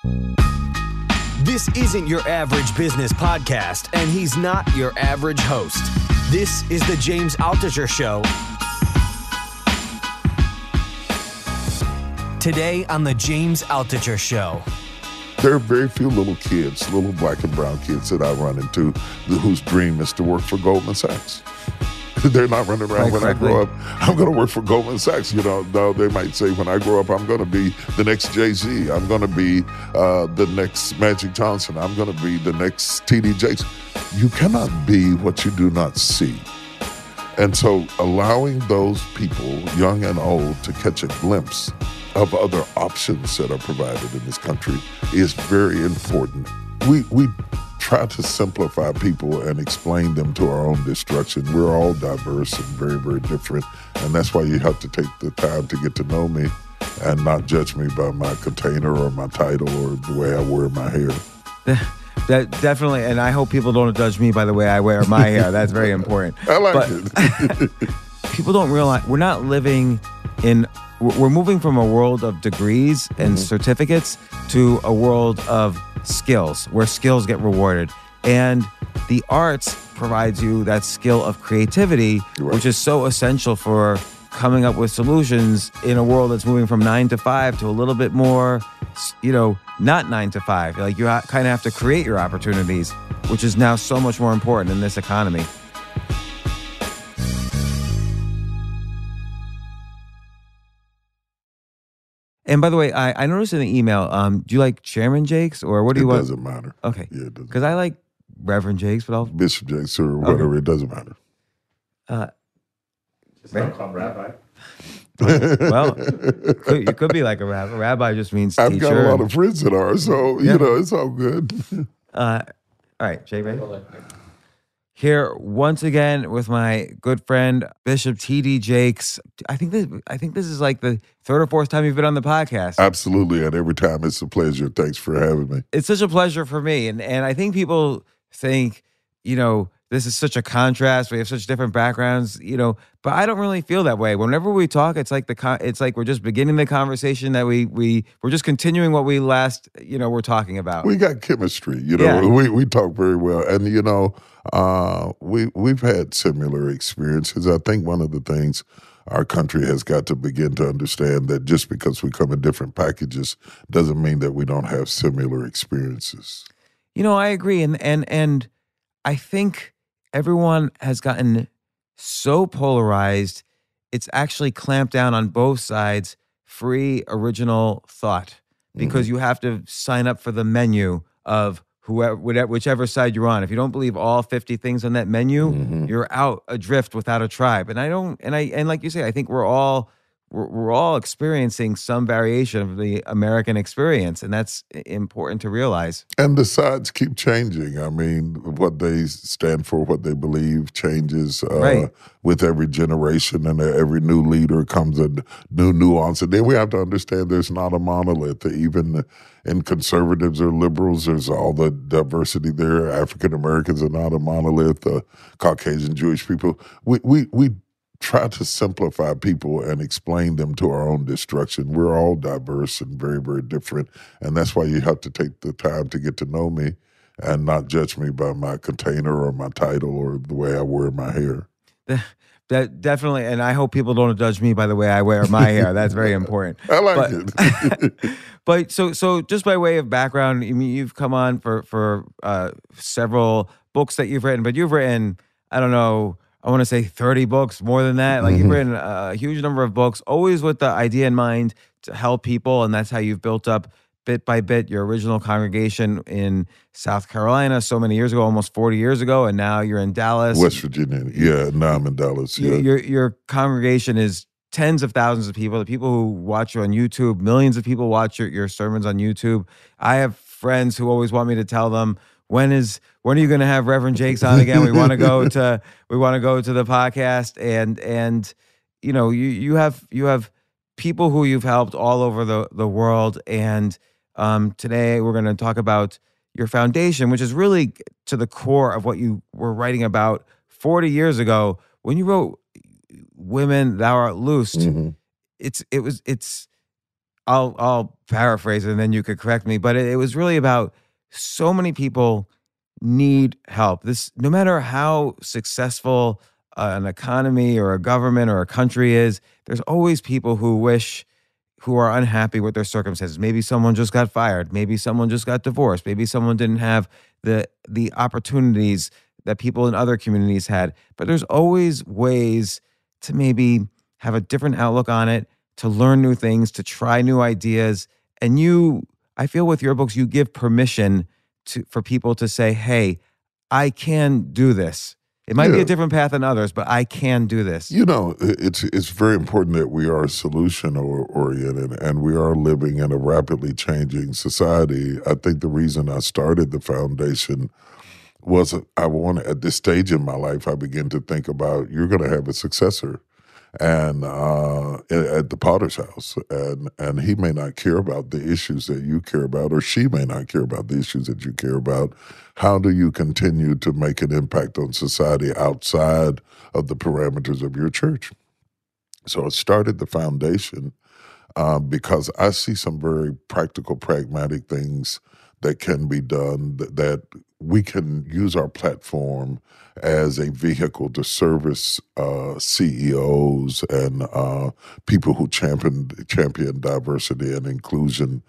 This isn't your average business podcast, and he's not your average host. This is the James Altucher Show. Today on the James Altucher Show. There are very few little kids, little black and brown kids that I run into whose dream is to work for Goldman Sachs. They're not running around when I grow up, I'm going to work for Goldman Sachs. You know, no, they might say when I grow up, I'm going to be the next Jay-Z. I'm going to be the next Magic Johnson. I'm going to be the next T.D. Jakes. You cannot be what you do not see. And so allowing those people, young and old, to catch a glimpse of other options that are provided in this country is very important. We try to simplify people and explain them to our own destruction. We're all diverse and very, very different, and that's why you have to take the time to get to know me and not judge me by my container or my title or the way I wear my hair. That definitely, and I hope people don't judge me by the way I wear my hair. That's very important. I like it. People don't realize we're not living in. We're moving from a world of degrees and certificates to a world of skills, where skills get rewarded. And the arts provides you that skill of creativity, which is so essential for coming up with solutions in a world that's moving from 9 to 5 to a little bit more, not 9 to 5. Like you kind of have to create your opportunities, which is now so much more important in this economy. And by the way, I noticed in the email, do you like Chairman Jakes or what do you want? It doesn't matter. Okay. Yeah, it doesn't. Because I like Reverend Jakes, but I'll... Bishop Jakes or whatever, It doesn't matter. It's not called rabbi. Well, you could be like a rabbi. Rabbi just means teacher. I've got a lot of friends that are, so, you know, it's all good. All right, Jay, ready? Here once again with my good friend Bishop T.D. Jakes. I think this is like the third or fourth time you've been on the podcast. Absolutely, and every time it's a pleasure. Thanks for having me. It's such a pleasure for me, and I think people think, this is such a contrast. We have such different backgrounds, but I don't really feel that way. Whenever we talk, it's like we're just beginning the conversation that we're just continuing what we last, we're talking about. We got chemistry, Yeah. we talk very well. And, we've had similar experiences. I think one of the things our country has got to begin to understand that just because we come in different packages doesn't mean that we don't have similar experiences. I agree. And I think everyone has gotten so polarized, it's actually clamped down on both sides, free original thought, because you have to sign up for the menu of whichever side you're on. If you don't believe all 50 things on that menu, you're out adrift without a tribe. And like you say, I think we're all experiencing some variation of the American experience, and that's important to realize. And the sides keep changing. I mean, what they stand for, what they believe changes with every generation, and every new leader comes a new nuance. And then we have to understand there's not a monolith. Even in conservatives or liberals, there's all the diversity there. African Americans are not a monolith. Caucasian Jewish people. We try to simplify people and explain them to our own destruction. We're all diverse and very, very different. And that's why you have to take the time to get to know me and not judge me by my container or my title or the way I wear my hair. That definitely, and I hope people don't judge me by the way I wear my hair. That's very important. I like it. But so just by way of background, I mean, you've come on for several books that you've written, but you've written, I don't know, I want to say 30 books, more than that. Like you've written a huge number of books, always with the idea in mind to help people. And that's how you've built up bit by bit your original congregation in South Carolina so many years ago, almost 40 years ago. And now you're in Dallas. West Virginia. Yeah, now I'm in Dallas. Yeah. Your congregation is tens of thousands of people. The people who watch you on YouTube, millions of people watch your sermons on YouTube. I have friends who always want me to tell them, when are you going to have Reverend Jakes on again? We want to go to the podcast, and you have people who you've helped all over the world, and today we're going to talk about your foundation, which is really to the core of what you were writing about 40 years ago when you wrote "Women, Thou Art Loosed." It's I'll paraphrase it and then you could correct me, but it was really about so many people need help. No matter how successful an economy or a government or a country is, there's always people who are unhappy with their circumstances. Maybe someone just got fired. Maybe someone just got divorced. Maybe someone didn't have the opportunities that people in other communities had. But there's always ways to maybe have a different outlook on it, to learn new things, to try new ideas. And I feel with your books, you give permission for people to say, hey, I can do this. It might be a different path than others, but I can do this. It's very important that we are solution oriented and we are living in a rapidly changing society. I think the reason I started the foundation was at this stage in my life, I began to think about you're going to have a successor. And at the Potter's house, and he may not care about the issues that you care about, or she may not care about the issues that you care about. How do you continue to make an impact on society outside of the parameters of your church? So I started the foundation because I see some very practical, pragmatic things that can be done that we can use our platform as a vehicle to service CEOs and people who champion diversity and inclusion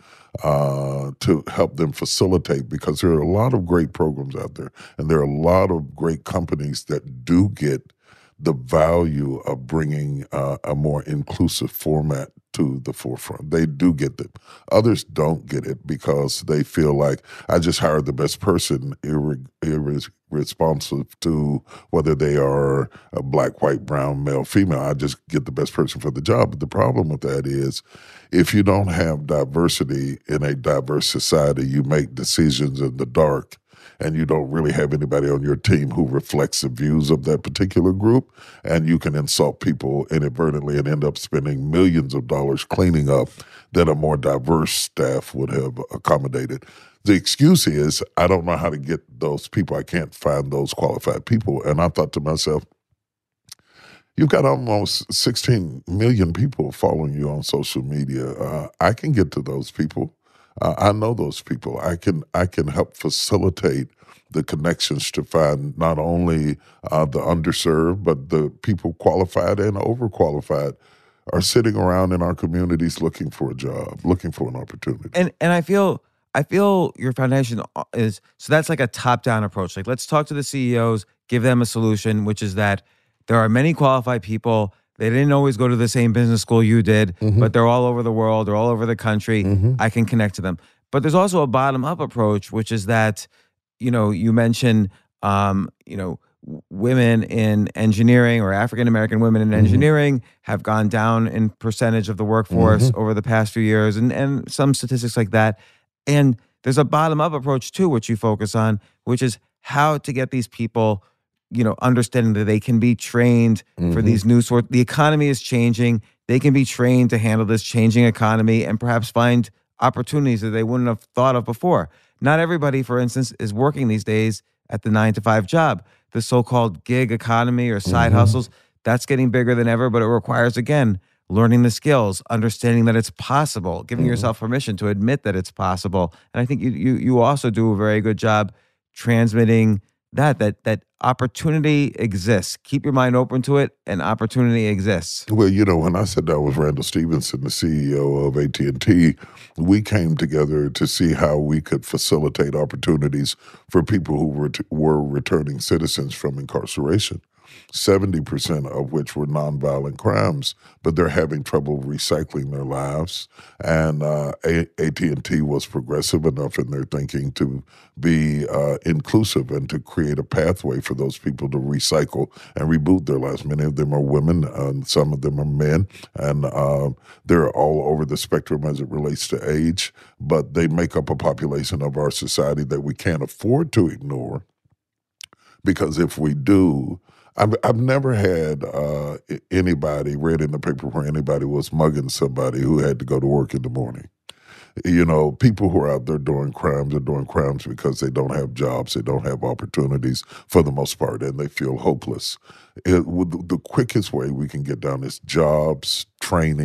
to help them facilitate, because there are a lot of great programs out there and there are a lot of great companies that do get the value of bringing a more inclusive format to the forefront. They do get it. Others don't get it because they feel like I just hired the best person, irresponsive to whether they are a black, white, brown, male, female. I just get the best person for the job. But the problem with that is if you don't have diversity in a diverse society, you make decisions in the dark and you don't really have anybody on your team who reflects the views of that particular group, and you can insult people inadvertently and end up spending millions of dollars cleaning up that a more diverse staff would have accommodated. The excuse is, I don't know how to get those people. I can't find those qualified people. And I thought to myself, you've got almost 16 million people following you on social media. I can get to those people. I know those people. I can help facilitate the connections to find not only the underserved, but the people qualified and overqualified are sitting around in our communities looking for a job, looking for an opportunity. And I feel your foundation is, so that's like a top-down approach. Like, let's talk to the CEOs, give them a solution, which is that there are many qualified people. They didn't always go to the same business school you did, but they're all over the world. They're all over the country. I can connect to them. But there's also a bottom-up approach, which is that, you mentioned, women in engineering, or African-American women in engineering have gone down in percentage of the workforce over the past few years, and some statistics like that. And there's a bottom-up approach too, which you focus on, which is how to get these people, understanding that they can be trained for these new sorts. The economy is changing. They can be trained to handle this changing economy and perhaps find opportunities that they wouldn't have thought of before. Not everybody, for instance, is working these days at the 9-to-5 job. The so-called gig economy or side hustles, that's getting bigger than ever, but it requires, again, learning the skills, understanding that it's possible, giving yourself permission to admit that it's possible. And I think you also do a very good job transmitting that opportunity exists. Keep your mind open to it, and opportunity exists. Well, when I sat down with Randall Stevenson, the CEO of AT&T, we came together to see how we could facilitate opportunities for people who were returning citizens from incarceration. 70% of which were nonviolent crimes, but they're having trouble recycling their lives. And AT&T was progressive enough in their thinking to be inclusive and to create a pathway for those people to recycle and reboot their lives. Many of them are women, and some of them are men, and they're all over the spectrum as it relates to age, but they make up a population of our society that we can't afford to ignore, because if we do, I've never had anybody read in the paper where anybody was mugging somebody who had to go to work in the morning. People who are out there doing crimes are doing crimes because they don't have jobs, they don't have opportunities for the most part, and they feel hopeless. The quickest way we can get down is jobs, training,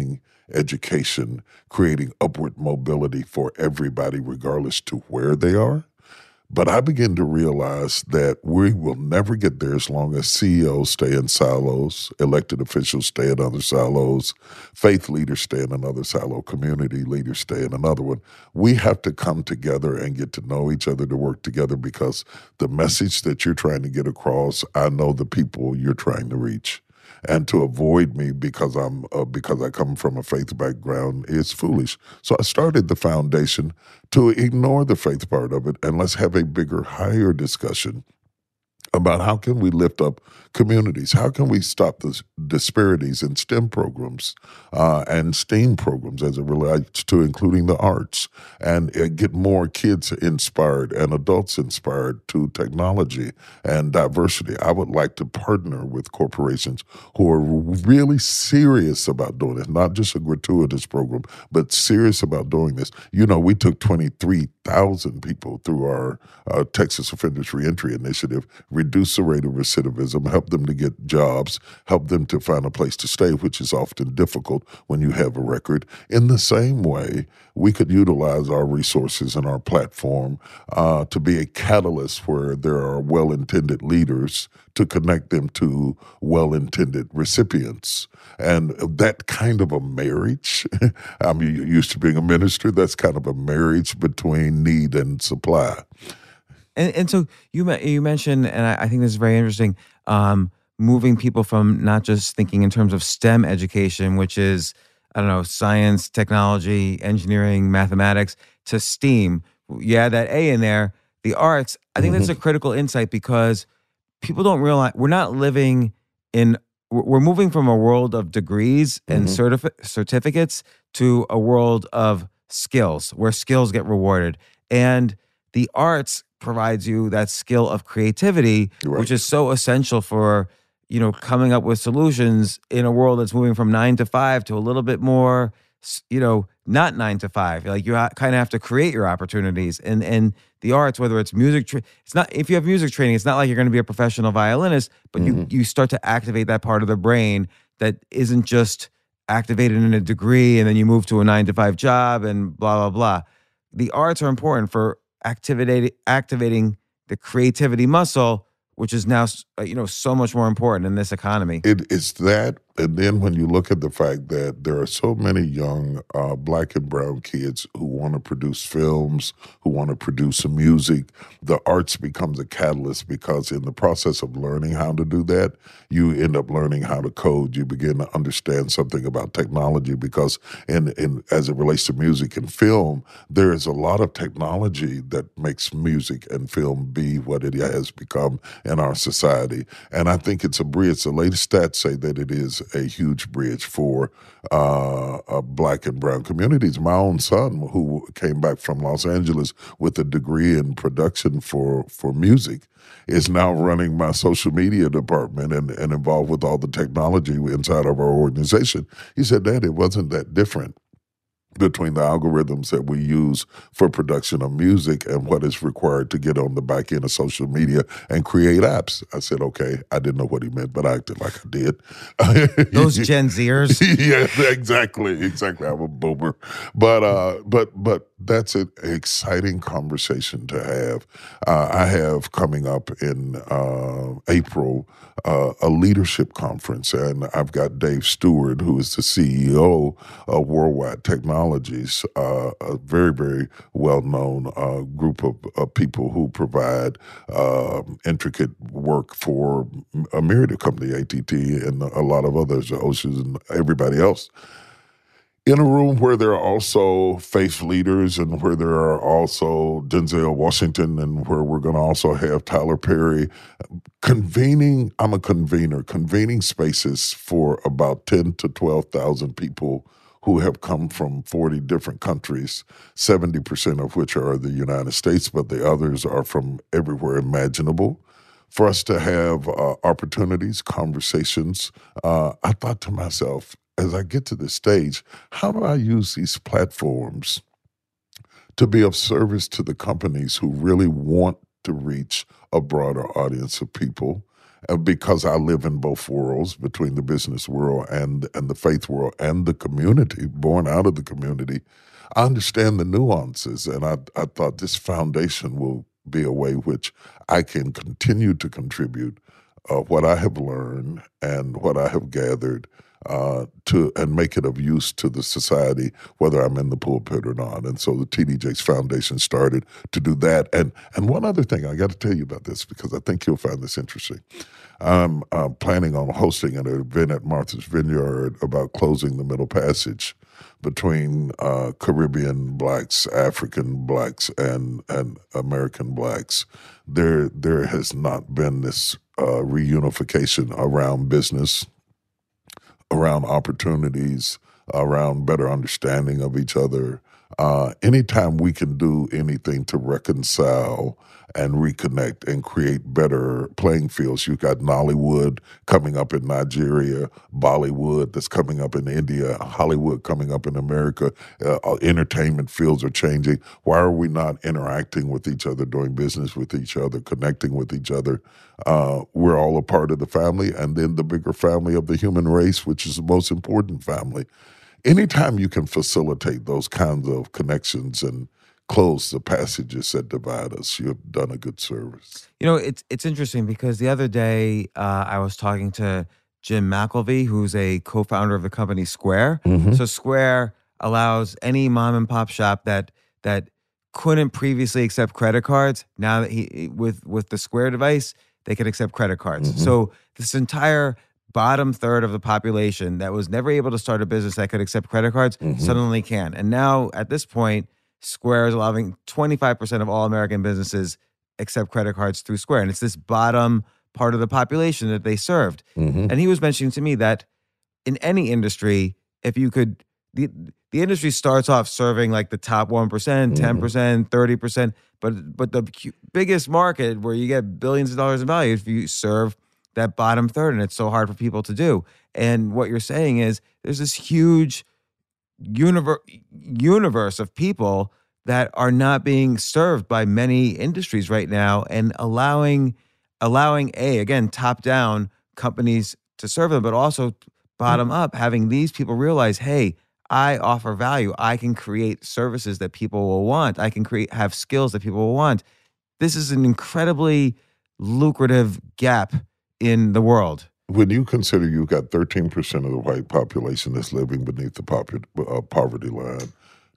education, creating upward mobility for everybody, regardless to where they are. But I begin to realize that we will never get there as long as CEOs stay in silos, elected officials stay in other silos, faith leaders stay in another silo, community leaders stay in another one. We have to come together and get to know each other, to work together, because the message that you're trying to get across, I know the people you're trying to reach. And to avoid me because I come from a faith background is foolish. So I started the foundation to ignore the faith part of it, and let's have a bigger, higher discussion about how can we lift up communities? How can we stop the disparities in STEM programs and STEAM programs as it relates to including the arts, and get more kids inspired and adults inspired to technology and diversity? I would like to partner with corporations who are really serious about doing this, not just a gratuitous program, but serious about doing this. You know, we took 23,000 people through our Texas Offenders Reentry Initiative, reduce the rate of recidivism, help them to get jobs, help them to find a place to stay, which is often difficult when you have a record. In the same way, we could utilize our resources and our platform to be a catalyst where there are well-intended leaders to connect them to well-intended recipients. And that kind of a marriage, I'm used to being a minister, that's kind of a marriage between need and supply. And so you mentioned, and I think this is very interesting, moving people from not just thinking in terms of STEM education, which is, I don't know, science, technology, engineering, mathematics, to STEAM. You add that A in there, the arts. I think that's a critical insight, because people don't realize we're moving from a world of degrees and certificates to a world of skills, where skills get rewarded. And the arts provides you that skill of creativity, right, which is so essential for, coming up with solutions in a world that's moving from 9 to 5 to a little bit more, not 9 to 5. Like, you kind of have to create your opportunities. And the arts, whether it's music, it's not, if you have music training, it's not like you're going to be a professional violinist, but you start to activate that part of the brain that isn't just activated in a degree and then you move to a 9 to 5 job and blah, blah, blah. The arts are important for activating the creativity muscle, which is now, so much more important in this economy. It's that, and then when you look at the fact that there are so many young Black and brown kids who want to produce films, who want to produce music, the arts becomes a catalyst, because in the process of learning how to do that, you end up learning how to code. You begin to understand something about technology, because as it relates to music and film, there is a lot of technology that makes music and film be what it has become in our society. And I think it's a bridge. The latest stats say that it is a huge bridge for Black and brown communities. My own son, who came back from Los Angeles with a degree in production for music, is now running my social media department and involved with all the technology inside of our organization. He said, "Dad, it wasn't that different between the algorithms that we use for production of music and what is required to get on the back end of social media and create apps." I said, okay, I didn't know what he meant, but I acted like I did. Those Gen Zers. Yeah, exactly. I'm a boomer. But that's an exciting conversation to have. I have coming up in April a leadership conference, and I've got Dave Stewart, who is the CEO of Worldwide Technologies, a very, very well-known group of people who provide intricate work for a myriad of companies, ATT and a lot of others, Oceans and everybody else. In a room where there are also faith leaders and where there are also Denzel Washington and where we're going to also have Tyler Perry, I'm a convener, convening spaces for about 10 to 12,000 people who have come from 40 different countries, 70% of which are the United States, but the others are from everywhere imaginable. For us to have opportunities, conversations, I thought to myself, as I get to this stage, how do I use these platforms to be of service to the companies who really want to reach a broader audience of people because I live in both worlds, between the business world and the faith world and the community, born out of the community. I understand the nuances, and I thought this foundation will be a way which I can continue to contribute what I have learned and what I have gathered to and make it of use to the society, whether I'm in the pulpit or not. And so the TD Jakes Foundation started to do that. And one other thing, I got to tell you about this because I think you'll find this interesting. I'm planning on hosting an event at Martha's Vineyard about closing the Middle Passage between Caribbean blacks, African blacks, and American blacks. There has not been this reunification around business, around opportunities, around better understanding of each other. Anytime we can do anything to reconcile and reconnect and create better playing fields. You've got Nollywood coming up in Nigeria, Bollywood that's coming up in India, Hollywood coming up in America. Entertainment fields are changing. Why are we not interacting with each other, doing business with each other, connecting with each other? We're all a part of the family, and then the bigger family of the human race, which is the most important family. Anytime you can facilitate those kinds of connections and close the passages that divide us, you have done a good service. You know, it's interesting because the other day I was talking to Jim McElvey, who's a co-founder of the company Square. Mm-hmm. So Square allows any mom and pop shop that couldn't previously accept credit cards. Now that with the Square device, they can accept credit cards. Mm-hmm. So this entire bottom third of the population that was never able to start a business that could accept credit cards Mm-hmm. suddenly can. And now at this point, Square is allowing 25% of all American businesses accept credit cards through Square. And it's this bottom part of the population that they served. Mm-hmm. And he was mentioning to me that in any industry, if you could, the industry starts off serving like the top 1%, 10%, 30%, but the biggest market where you get billions of dollars in value, if you serve that bottom third, and it's so hard for people to do. And what you're saying is there's this huge universe of people that are not being served by many industries right now, and allowing again, top down companies to serve them, but also bottom up, having these people realize, hey, I offer value. I can create services that people will want. I can have skills that people will want. This is an incredibly lucrative gap in the world. When you consider you've got 13% of the white population that's living beneath the poverty line,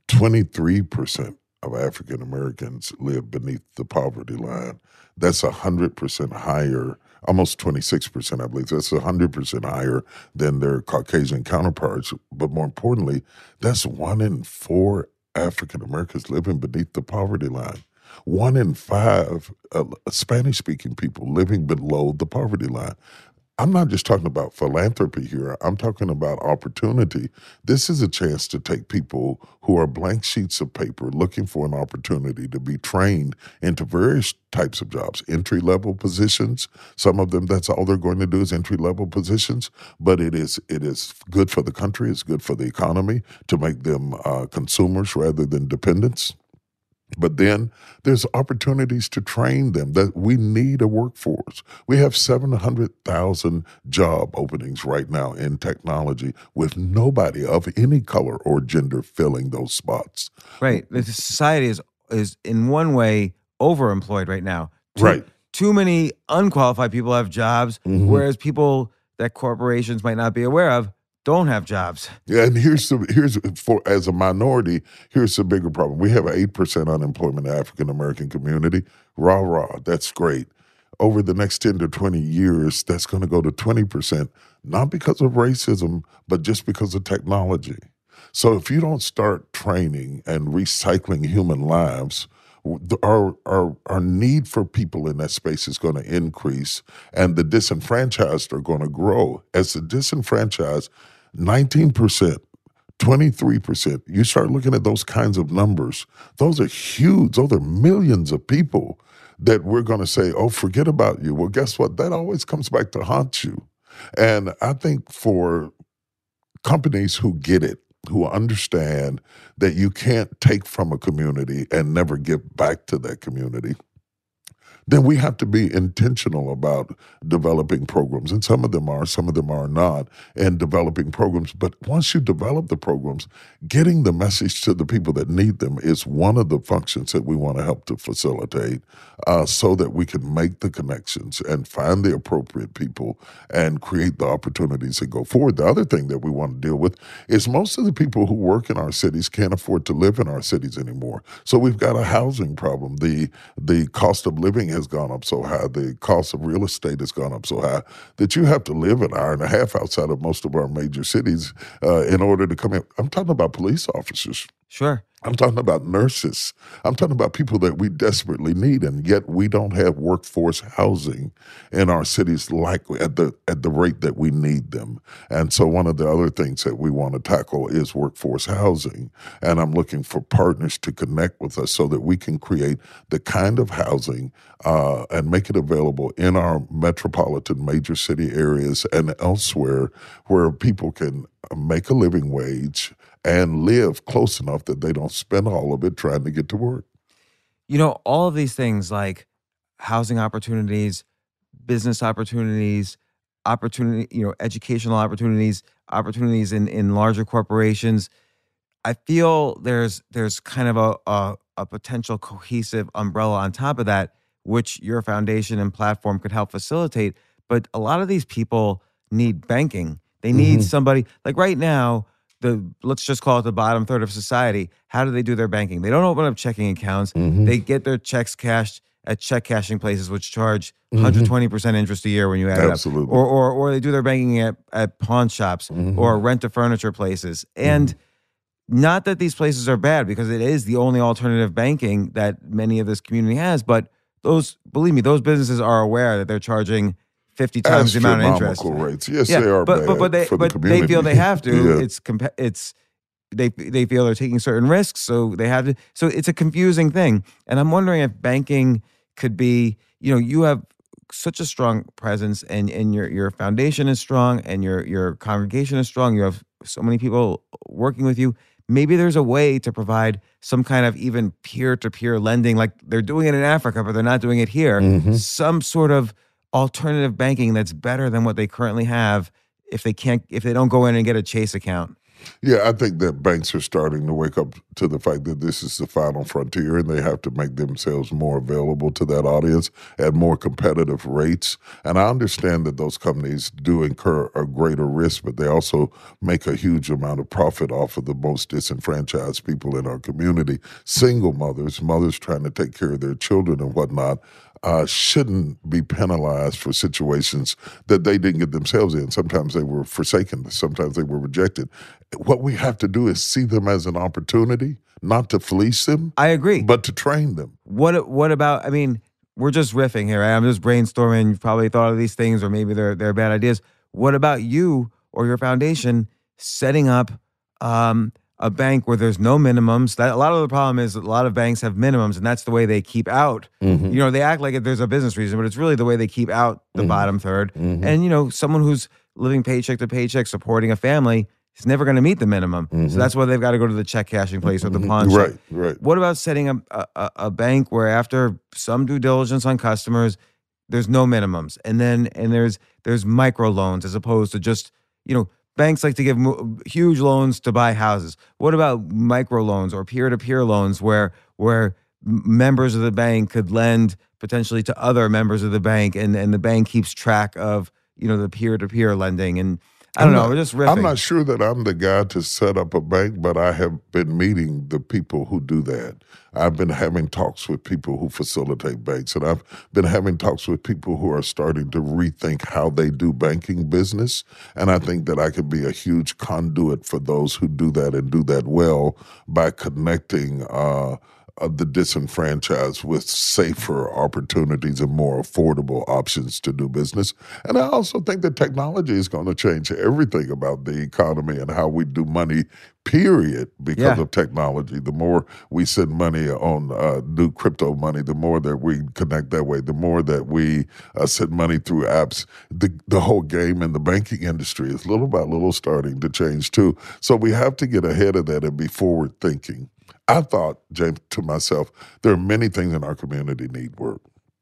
23% of African Americans live beneath the poverty line. That's 100% higher, almost 26%, I believe. That's 100% higher than their Caucasian counterparts. But more importantly, that's 1 in 4 African Americans living beneath the poverty line. 1 in 5 Spanish-speaking people living below the poverty line. I'm not just talking about philanthropy here. I'm talking about opportunity. This is a chance to take people who are blank sheets of paper looking for an opportunity to be trained into various types of jobs, entry-level positions. Some of them, that's all they're going to do is entry-level positions. But it is good for the country. It's good for the economy to make them consumers rather than dependents. But then there's opportunities to train them. That we need a workforce. We have 700,000 job openings right now in technology with nobody of any color or gender filling those spots. Right. The society is in one way overemployed right now. Right. Too many unqualified people have jobs, whereas people that corporations might not be aware of don't have jobs. Yeah, and here's for as a minority, here's the bigger problem. We have 8% unemployment in the African American community. Rah, that's great. Over the next 10 to 20 years, that's going to go to 20%, not because of racism, but just because of technology. So if you don't start training and recycling human lives, our need for people in that space is going to increase, and the disenfranchised are going to grow. As the disenfranchised, 19%, 23%, you start looking at those kinds of numbers, those are huge. Those are millions of people that we're going to say, oh, forget about you. Well, guess what? That always comes back to haunt you. And I think for companies who get it, who understand that you can't take from a community and never give back to that community, then we have to be intentional about developing programs. And some of them are not, and developing programs. But once you develop the programs, getting the message to the people that need them is one of the functions that we want to help to facilitate, so that we can make the connections and find the appropriate people and create the opportunities that go forward. The other thing that we want to deal with is most of the people who work in our cities can't afford to live in our cities anymore. So we've got a housing problem. The cost of living has gone up so high, the cost of real estate has gone up so high that you have to live an hour and a half outside of most of our major cities in order to come in. I'm talking about police officers. Sure. I'm talking about nurses. I'm talking about people that we desperately need, and yet we don't have workforce housing in our cities like at the rate that we need them. And so one of the other things that we want to tackle is workforce housing. And I'm looking for partners to connect with us so that we can create the kind of housing and make it available in our metropolitan major city areas and elsewhere where people can make a living wage and live close enough that they don't spend all of it trying to get to work. You know, all of these things like housing opportunities, business opportunities, educational opportunities, opportunities in larger corporations. I feel there's kind of a potential cohesive umbrella on top of that, which your foundation and platform could help facilitate. But a lot of these people need banking. They need somebody like right now. Let's just call it the bottom third of society. How do they do their banking? They don't open up checking accounts. They get their checks cashed at check cashing places, which charge 120% interest a year when you add it up. Or they do their banking at pawn shops or rent a furniture places. And not that these places are bad, because it is the only alternative banking that many of this community has. But believe me, those businesses are aware that they're charging 50 times the amount of interest. Rates. Yes, they are but bad for the community. They feel they have to. Yeah. They feel they're taking certain risks, so they have to. So it's a confusing thing. And I'm wondering if banking could be, you have such a strong presence, and your foundation is strong, and your congregation is strong. You have so many people working with you. Maybe there's a way to provide some kind of even peer-to-peer lending, like they're doing it in Africa, but they're not doing it here. Some sort of alternative banking that's better than what they currently have if they don't go in and get a Chase account. Yeah, I think that banks are starting to wake up to the fact that this is the final frontier, and they have to make themselves more available to that audience at more competitive rates. And I understand that those companies do incur a greater risk, but they also make a huge amount of profit off of the most disenfranchised people in our community. Single mothers trying to take care of their children and whatnot, shouldn't be penalized for situations that they didn't get themselves in. Sometimes they were forsaken. Sometimes they were rejected. What we have to do is see them as an opportunity, not to fleece them. I agree. But to train them. What about, we're just riffing here, right? I'm just brainstorming. You've probably thought of these things, or maybe they're bad ideas. What about you or your foundation setting up a bank where there's no minimums? That a lot of the problem is a lot of banks have minimums, and that's the way they keep out. They act like there's a business reason, but it's really the way they keep out the bottom third. And someone who's living paycheck to paycheck, supporting a family, is never going to meet the minimum. So that's why they've got to go to the check cashing place or the pawn shop. Right. What about setting up a bank where after some due diligence on customers, there's no minimums, and there's micro loans as opposed to just banks like to give huge loans to buy houses. What about micro loans or peer-to-peer loans where members of the bank could lend potentially to other members of the bank, and the bank keeps track of the peer-to-peer lending? And I don't know, we're just riffing. I'm not sure that I'm the guy to set up a bank, but I have been meeting the people who do that. I've been having talks with people who facilitate banks, and I've been having talks with people who are starting to rethink how they do banking business. And I think that I could be a huge conduit for those who do that and do that well by connecting the disenfranchised with safer opportunities and more affordable options to do business. And I also think that technology is going to change everything about the economy and how we do money, period, because of technology. The more we send money on new crypto money, the more that we connect that way, the more that we send money through apps. The whole game in the banking industry is little by little starting to change too. So we have to get ahead of that and be forward thinking. I thought, James, to myself, there are many things in our community need work.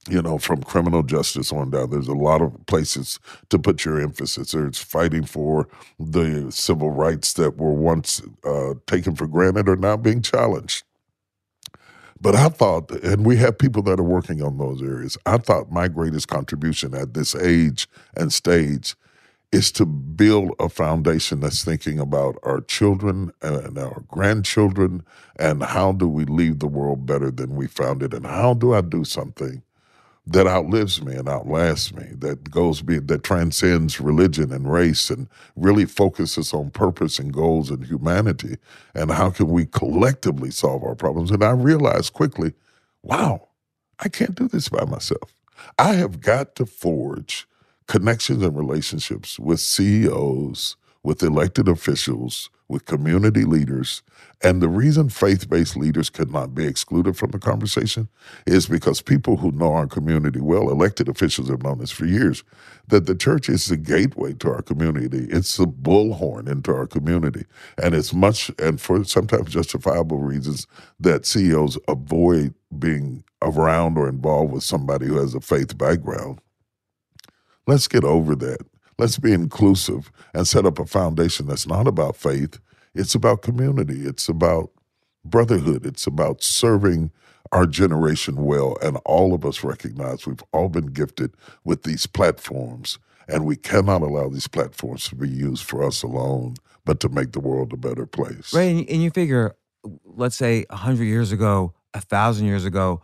from criminal justice on down. There's a lot of places to put your emphasis. There's fighting for the civil rights that were once taken for granted are now being challenged. But I thought, and we have people that are working on those areas, I thought my greatest contribution at this age and stage is to build a foundation that's thinking about our children and our grandchildren, and how do we leave the world better than we found it, and how do I do something that outlives me and outlasts me, that transcends religion and race and really focuses on purpose and goals and humanity, and how can we collectively solve our problems. And I realized quickly, wow, I can't do this by myself. I have got to forge connections and relationships with CEOs, with elected officials, with community leaders. And the reason faith-based leaders could not be excluded from the conversation is because people who know our community well, elected officials have known this for years, that the church is the gateway to our community. It's the bullhorn into our community. And it's much, and for sometimes justifiable reasons, that CEOs avoid being around or involved with somebody who has a faith background. Let's get over that. Let's be inclusive and set up a foundation that's not about faith. It's about community. It's about brotherhood. It's about serving our generation well. And all of us recognize we've all been gifted with these platforms, and we cannot allow these platforms to be used for us alone, but to make the world a better place. Right, and you figure, let's say 100 years ago, 1,000 years ago,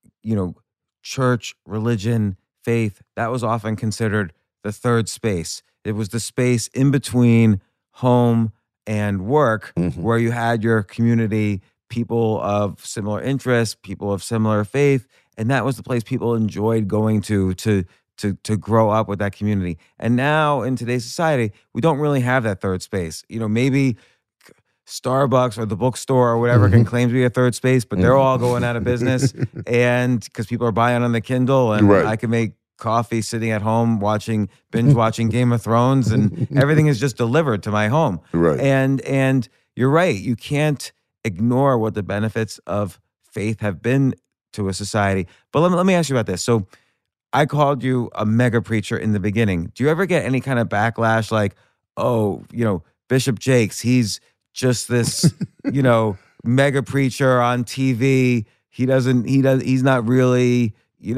church, religion, faith, that was often considered the third space. It was the space in between home and work, where you had your community, people of similar interests, people of similar faith, and that was the place people enjoyed going to grow up with that community. And now in today's society, we don't really have that third space. Maybe Starbucks or the bookstore or whatever can claim to be a third space, but they're all going out of business, and because people are buying on the Kindle, and I can make coffee sitting at home binge watching Game of Thrones, and everything is just delivered to my home. Right. And you're right. You can't ignore what the benefits of faith have been to a society. But let me ask you about this. So I called you a mega preacher in the beginning. Do you ever get any kind of backlash like, oh, Bishop Jakes, he's just this, mega preacher on TV. He's not really,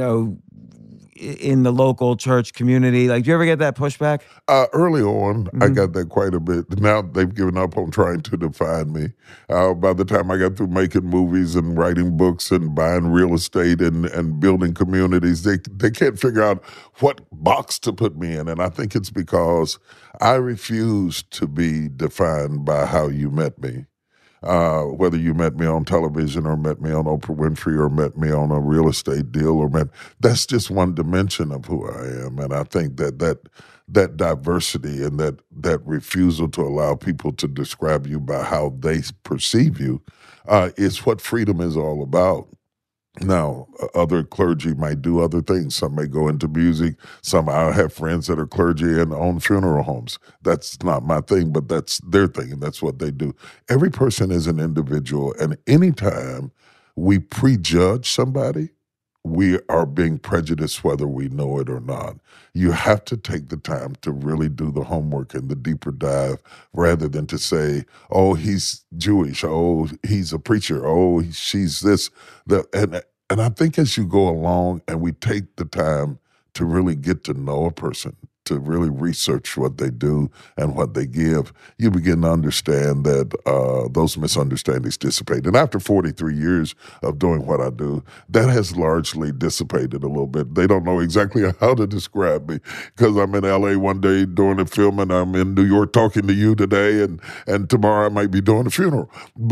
in the local church community? Like, do you ever get that pushback? Early on, I got that quite a bit. Now they've given up on trying to define me. By the time I got through making movies and writing books and buying real estate and building communities, they can't figure out what box to put me in. And I think it's because I refuse to be defined by how you met me. Whether you met me on television or met me on Oprah Winfrey or met me on a real estate deal that's just one dimension of who I am. And I think that diversity and that refusal to allow people to describe you by how they perceive you is what freedom is all about. Now, other clergy might do other things. Some may go into music. I have friends that are clergy and own funeral homes. That's not my thing, but that's their thing, and that's what they do. Every person is an individual, and anytime we prejudge somebody, we are being prejudiced whether we know it or not. You have to take the time to really do the homework and the deeper dive rather than to say, oh, he's Jewish, oh, he's a preacher, oh, she's this. And I think as you go along and we take the time to really get to know a person, to really research what they do and what they give, you begin to understand that those misunderstandings dissipate. And after 43 years of doing what I do, that has largely dissipated a little bit. They don't know exactly how to describe me because I'm in LA one day doing a film and I'm in New York talking to you today, and tomorrow I might be doing a funeral.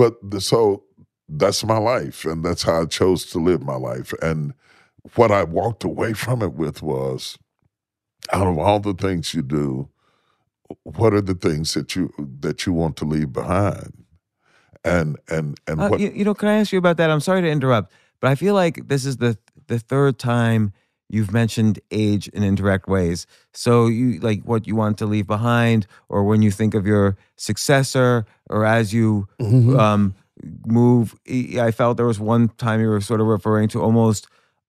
So that's my life, and that's how I chose to live my life. And what I walked away from it with was, out of all the things you do, what are the things that you want to leave behind? And what can I ask you about that? I'm sorry to interrupt, but I feel like this is the third time you've mentioned age in indirect ways. So you like what you want to leave behind, or when you think of your successor, or as you move. I felt there was one time you were sort of referring to almost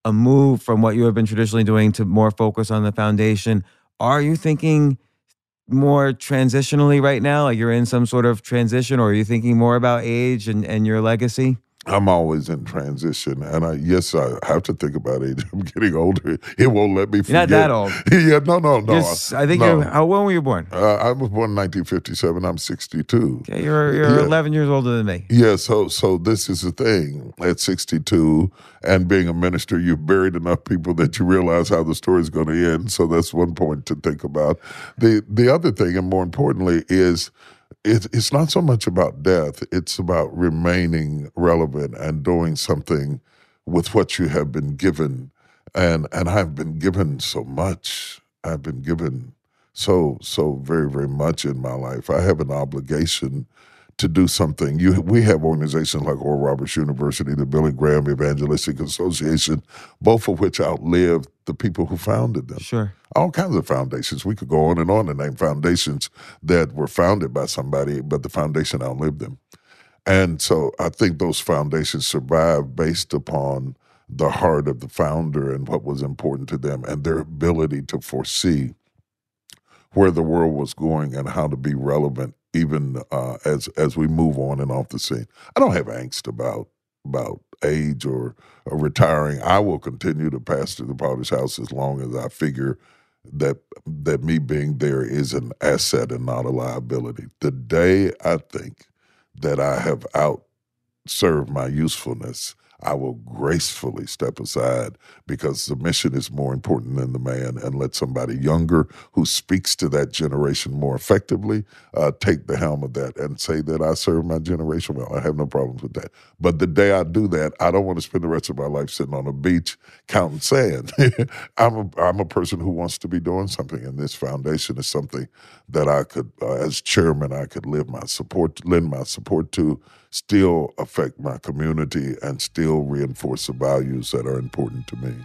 a move from what you have been traditionally doing to more focus on the foundation. Are you thinking more transitionally right now? Like you're in some sort of transition, or are you thinking more about age and your legacy? I'm always in transition, and I have to think about age. I'm getting older. It won't let me forget. You're not that old. Yeah, no. I think no. when were you born? I was born in 1957. I'm 62. Okay, you're 11 years older than me. Yeah, so this is the thing. At 62 and being a minister, you've buried enough people that you realize how the story's going to end. So that's one point to think about. The other thing, and more importantly, is it's not so much about death. It's about remaining relevant and doing something with what you have been given. And I've been given so much. I've been given so very, very much in my life. I have an obligation to do something. We have organizations like Oral Roberts University, the Billy Graham Evangelistic Association, both of which outlived the people who founded them. Sure. All kinds of foundations. We could go on and name foundations that were founded by somebody, but the foundation outlived them. And so I think those foundations survive based upon the heart of the founder and what was important to them and their ability to foresee where the world was going and how to be relevant even as we move on and off the scene. I don't have angst about age or retiring. I will continue to pastor the Potter's House as long as I figure that me being there is an asset and not a liability. The day I think that I have outserved my usefulness, I will gracefully step aside because the mission is more important than the man, and let somebody younger who speaks to that generation more effectively take the helm of that and say that I serve my generation well. I have no problems with that. But the day I do that, I don't want to spend the rest of my life sitting on a beach counting sand. I'm a person who wants to be doing something, and this foundation is something that I could, as chairman, I could lend my support to, still affect my community, and still reinforce the values that are important to me.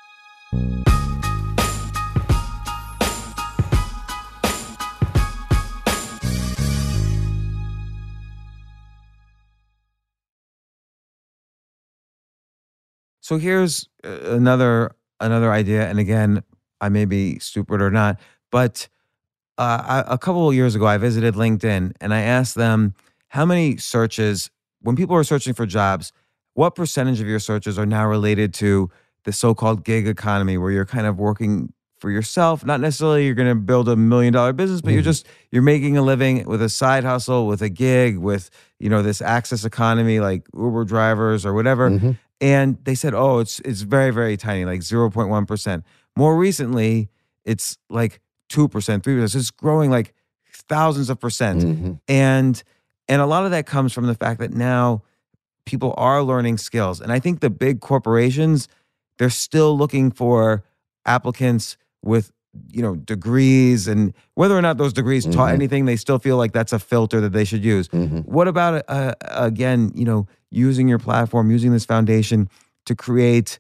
So here's another idea, and again, I may be stupid or not, but a couple of years ago, I visited LinkedIn, and I asked them how many searches, when people are searching for jobs, what percentage of your searches are now related to the so-called gig economy, where you're kind of working for yourself? Not necessarily you're going to build $1 million business, but you're making a living with a side hustle, with a gig, with this access economy like Uber drivers or whatever. And they said, oh, it's very, very tiny, like 0.1%. More recently, it's like 2%, 3%. So it's growing like thousands of percent. And a lot of that comes from the fact that now people are learning skills. And I think the big corporations, they're still looking for applicants with, degrees, and whether or not those degrees taught anything, they still feel like that's a filter that they should use. What about, again, using your platform, using this foundation to create,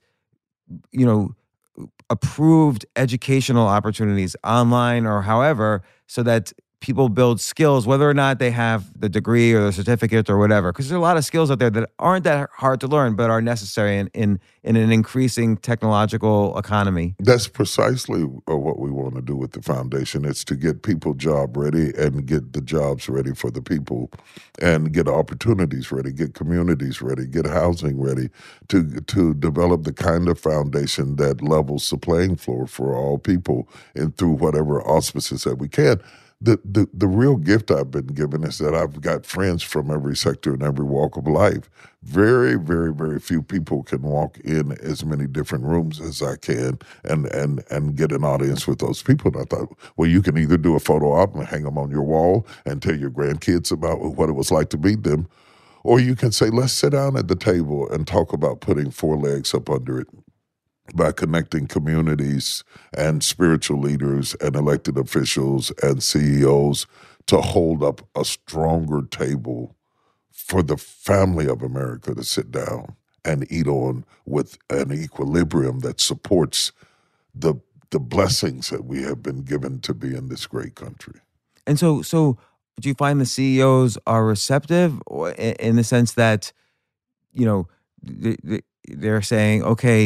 approved educational opportunities online or however, so that people build skills, whether or not they have the degree or the certificate or whatever? Because there's a lot of skills out there that aren't that hard to learn, but are necessary in an increasing technological economy. That's precisely what we want to do with the foundation. It's to get people job ready and get the jobs ready for the people, and get opportunities ready, get communities ready, get housing ready, to develop the kind of foundation that levels the playing floor for all people and through whatever auspices that we can. The real gift I've been given is that I've got friends from every sector and every walk of life. Very, very, very few people can walk in as many different rooms as I can and get an audience with those people. And I thought, well, you can either do a photo op and hang them on your wall and tell your grandkids about what it was like to meet them, or you can say, let's sit down at the table and talk about putting 4 legs up under it, by connecting communities and spiritual leaders and elected officials and CEOs to hold up a stronger table for the family of America to sit down and eat on, with an equilibrium that supports the blessings that we have been given to be in this great country. And so do you find the CEOs are receptive, or in the sense that, they're saying, okay,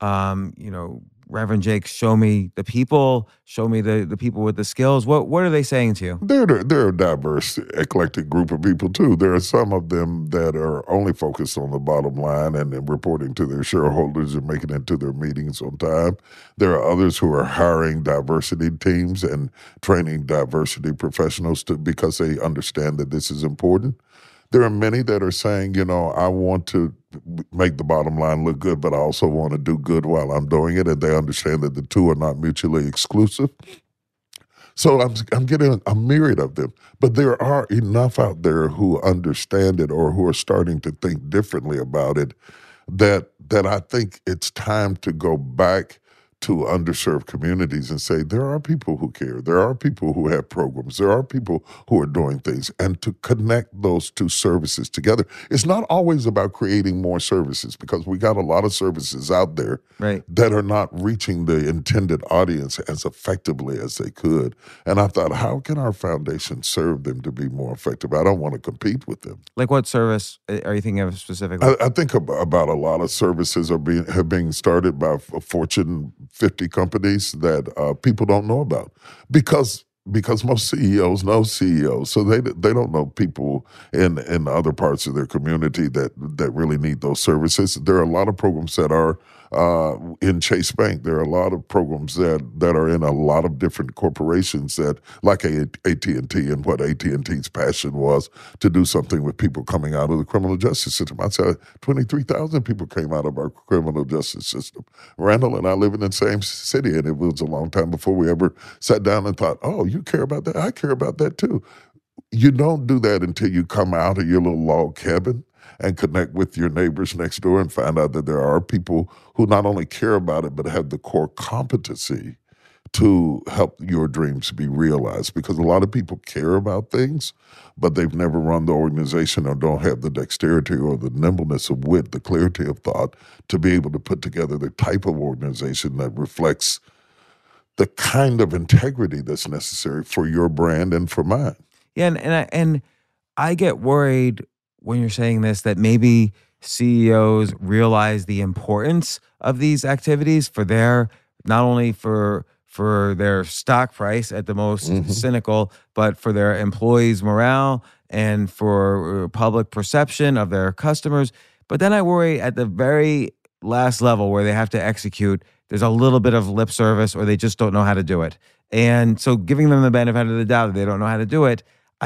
Reverend Jake, show me the people, show me the people with the skills. What are they saying to you? They're a diverse, eclectic group of people too. There are some of them that are only focused on the bottom line and then reporting to their shareholders and making it to their meetings on time. There are others who are hiring diversity teams and training diversity professionals because they understand that this is important. There are many that are saying, I want to make the bottom line look good, but I also want to do good while I'm doing it, and they understand that the two are not mutually exclusive. So I'm getting a myriad of them, but there are enough out there who understand it or who are starting to think differently about it that I think it's time to go back to underserved communities and say, there are people who care. There are people who have programs. There are people who are doing things, and to connect those two services together. It's not always about creating more services, because we got a lot of services out there that are not reaching the intended audience as effectively as they could. And I thought, how can our foundation serve them to be more effective? I don't want to compete with them. Like what service are you thinking of specifically? I think about a lot of services have been started by Fortune 50 companies that people don't know about because most CEOs know CEOs, so they don't know people in other parts of their community that really need those services. There are a lot of programs that are in Chase Bank. There are a lot of programs that are in a lot of different corporations that, like AT&T, and what AT&T's passion was to do something with people coming out of the criminal justice system. I said 23,000 people came out of our criminal justice system. Randall and I live in the same city, and it was a long time before we ever sat down and thought, oh, you care about that? I care about that too. You don't do that until you come out of your little log cabin and connect with your neighbors next door and find out that there are people who not only care about it, but have the core competency to help your dreams be realized. Because a lot of people care about things, but they've never run the organization or don't have the dexterity or the nimbleness of wit, the clarity of thought to be able to put together the type of organization that reflects the kind of integrity that's necessary for your brand and for mine. Yeah, and I get worried when you're saying this that maybe CEOs realize the importance of these activities for their, not only for their stock price at the most cynical, but for their employees' morale and for public perception of their customers. But then I worry at the very last level where they have to execute, there's a little bit of lip service or they just don't know how to do it. And so giving them the benefit of the doubt that they don't know how to do it,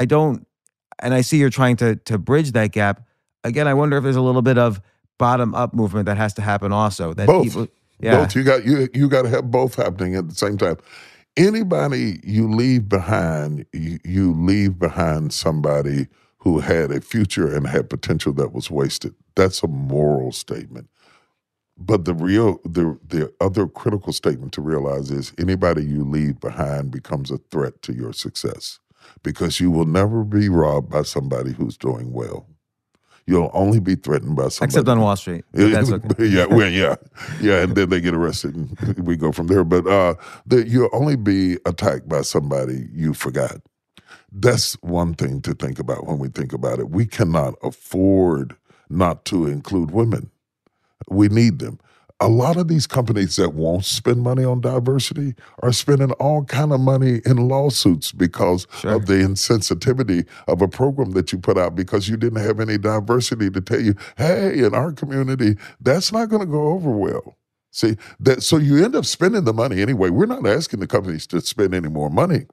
and I see you're trying to bridge that gap. Again, I wonder if there's a little bit of bottom-up movement that has to happen also. That both. People, both. You got to have both happening at the same time. Anybody you leave behind, you leave behind somebody who had a future and had potential that was wasted. That's a moral statement. But the other critical statement to realize is anybody you leave behind becomes a threat to your success, because you will never be robbed by somebody who's doing well. You'll only be threatened by somebody. Except on Wall Street. That's okay. Yeah, and then they get arrested and we go from there. But you'll only be attacked by somebody you forgot. That's one thing to think about when we think about it. We cannot afford not to include women. We need them. A lot of these companies that won't spend money on diversity are spending all kind of money in lawsuits because of the insensitivity of a program that you put out because you didn't have any diversity to tell you, hey, in our community, that's not going to go over well. See, so you end up spending the money anyway. We're not asking the companies to spend any more money.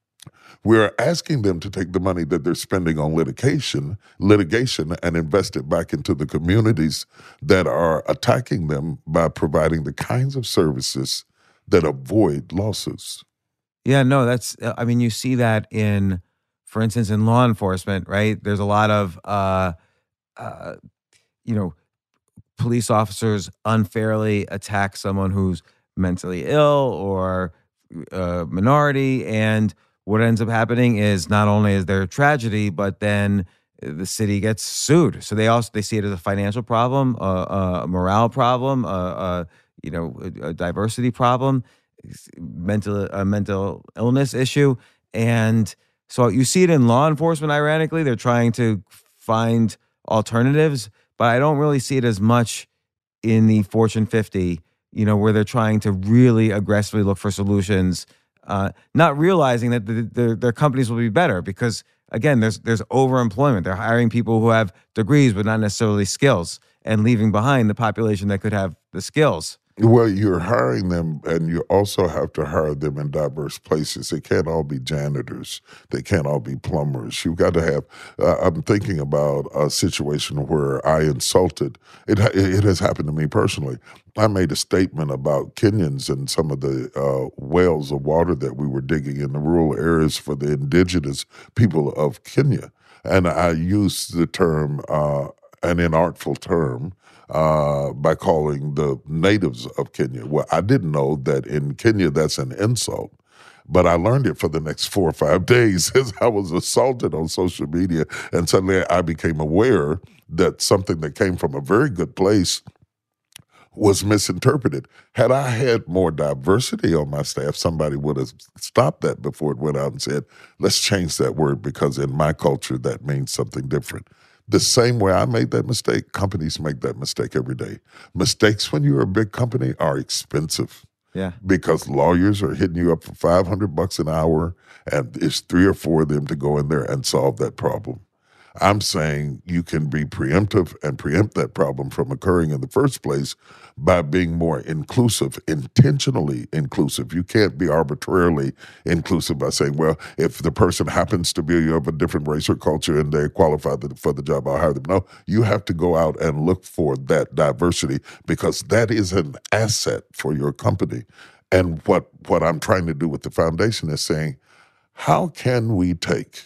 We're asking them to take the money that they're spending on litigation and invest it back into the communities that are attacking them by providing the kinds of services that avoid lawsuits. Yeah, no, you see that for instance, in law enforcement, right? There's a lot of, police officers unfairly attack someone who's mentally ill or minority, and what ends up happening is not only is there a tragedy, but then the city gets sued. So they see it as a financial problem, a morale problem, a diversity problem, a mental illness issue. And so you see it in law enforcement, ironically. They're trying to find alternatives, but I don't really see it as much in the Fortune 50 where they're trying to really aggressively look for solutions, not realizing that their companies will be better because, again, there's overemployment. They're hiring people who have degrees but not necessarily skills, and leaving behind the population that could have the skills. Well, you're hiring them, and you also have to hire them in diverse places. They can't all be janitors. They can't all be plumbers. You've got to have. I'm thinking about a situation where I insulted. It has happened to me personally. I made a statement about Kenyans and some of the wells of water that we were digging in the rural areas for the indigenous people of Kenya, and I used the term, an inartful term, by calling the natives of Kenya. Well, I didn't know that in Kenya that's an insult, but I learned it for the next 4 or 5 days as I was assaulted on social media, and suddenly I became aware that something that came from a very good place was misinterpreted. Had I had more diversity on my staff, somebody would have stopped that before it went out and said, let's change that word because in my culture that means something different. The same way I made that mistake, companies make that mistake every day. Mistakes when you're a big company are expensive. Yeah. Because lawyers are hitting you up for $500 an hour, and it's 3 or 4 of them to go in there and solve that problem. I'm saying you can be preemptive and preempt that problem from occurring in the first place by being more inclusive, intentionally inclusive. You can't be arbitrarily inclusive by saying, well, if the person happens to be of a different race or culture and they qualify for the job, I'll hire them. No, you have to go out and look for that diversity because that is an asset for your company. And what I'm trying to do with the foundation is saying, how can we take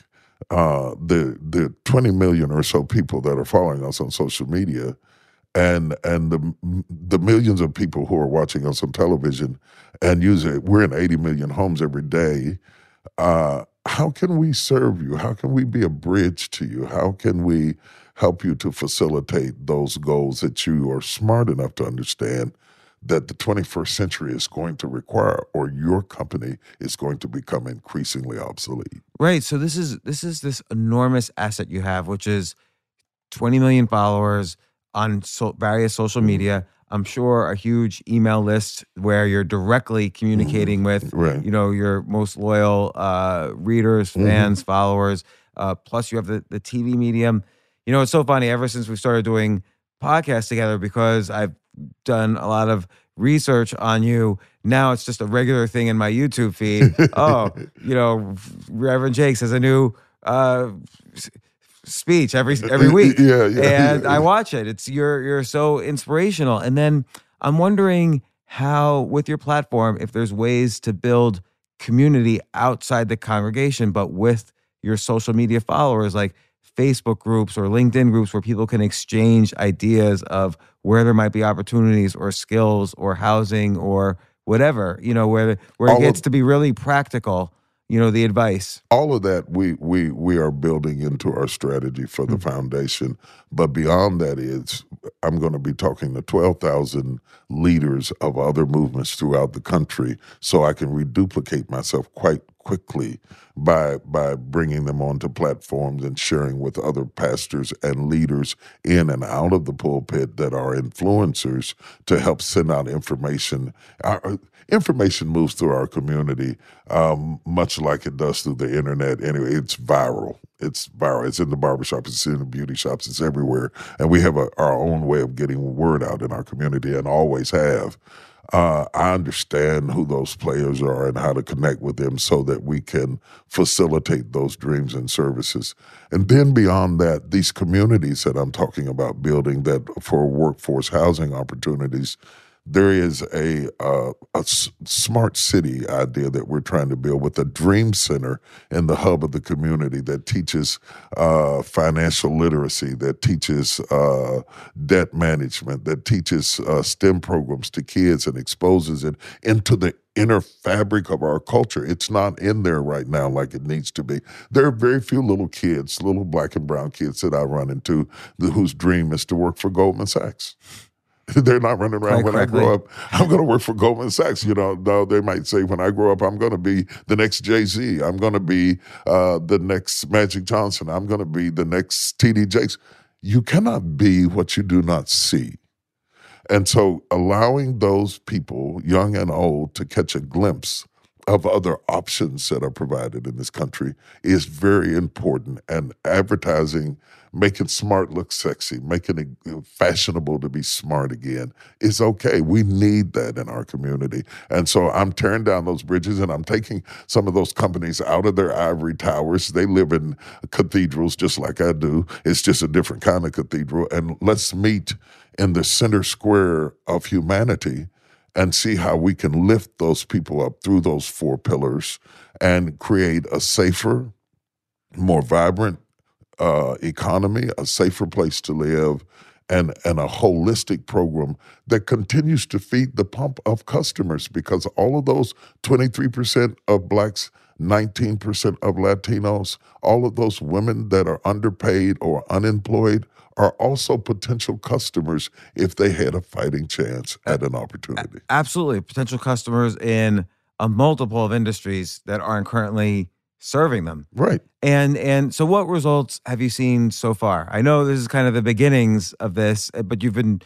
the 20 million or so people that are following us on social media and the millions of people who are watching us on television and use it, we're in 80 million homes every day. How can we serve you? How can we be a bridge to you? How can we help you to facilitate those goals that you are smart enough to understand that the 21st century is going to require, or your company is going to become increasingly obsolete? Right. So this is this enormous asset you have, which is 20 million followers on various social media. I'm sure a huge email list where you're directly communicating with, your most loyal readers, fans, followers. Plus, you have the TV medium. It's so funny. Ever since we started doing podcasts together, because I've done a lot of research on you, now it's just a regular thing in my YouTube feed. Reverend Jake has a new speech every week. And I watch it. You're so inspirational. And then I'm wondering how, with your platform, if there's ways to build community outside the congregation, but with your social media followers, like Facebook groups or LinkedIn groups where people can exchange ideas of where there might be opportunities or skills or housing or whatever, where it gets to be really practical, the advice. All of that we are building into our strategy for the foundation. But beyond that is, I'm going to be talking to 12,000 leaders of other movements throughout the country so I can reduplicate myself quite quickly by bringing them onto platforms and sharing with other pastors and leaders in and out of the pulpit that are influencers to help send out information. Information moves through our community much like it does through the internet. Anyway, it's viral. It's viral. It's in the barbershop. It's in the beauty shops. It's everywhere. And we have our own way of getting word out in our community and always have. I understand who those players are and how to connect with them so that we can facilitate those dreams and services. And then beyond that, these communities that I'm talking about building that for workforce housing opportunities, there is a smart city idea that we're trying to build with a dream center in the hub of the community that teaches financial literacy, that teaches debt management, that teaches STEM programs to kids and exposes it into the inner fabric of our culture. It's not in there right now like it needs to be. There are very few little kids, little black and brown kids that I run into whose dream is to work for Goldman Sachs. They're not running around when I grow up, I'm going to work for Goldman Sachs. They might say when I grow up, I'm going to be the next Jay-Z. I'm going to be the next Magic Johnson. I'm going to be the next T.D. Jakes. You cannot be what you do not see. And so allowing those people, young and old, to catch a glimpse of other options that are provided in this country is very important. And advertising, making smart look sexy, making it fashionable to be smart again is okay. We need that in our community. And so I'm tearing down those bridges and I'm taking some of those companies out of their ivory towers. They live in cathedrals just like I do. It's just a different kind of cathedral. And let's meet in the center square of humanity and see how we can lift those people up through those four pillars and create a safer, more vibrant economy, a safer place to live, and a holistic program that continues to feed the pump of customers, because all of those 23% of blacks, 19% of Latinos, all of those women that are underpaid or unemployed are also potential customers if they had a fighting chance at an opportunity. Absolutely. Potential customers in a multiple of industries that aren't currently serving them. Right. And so what results have you seen so far? I know this is kind of the beginnings of this, but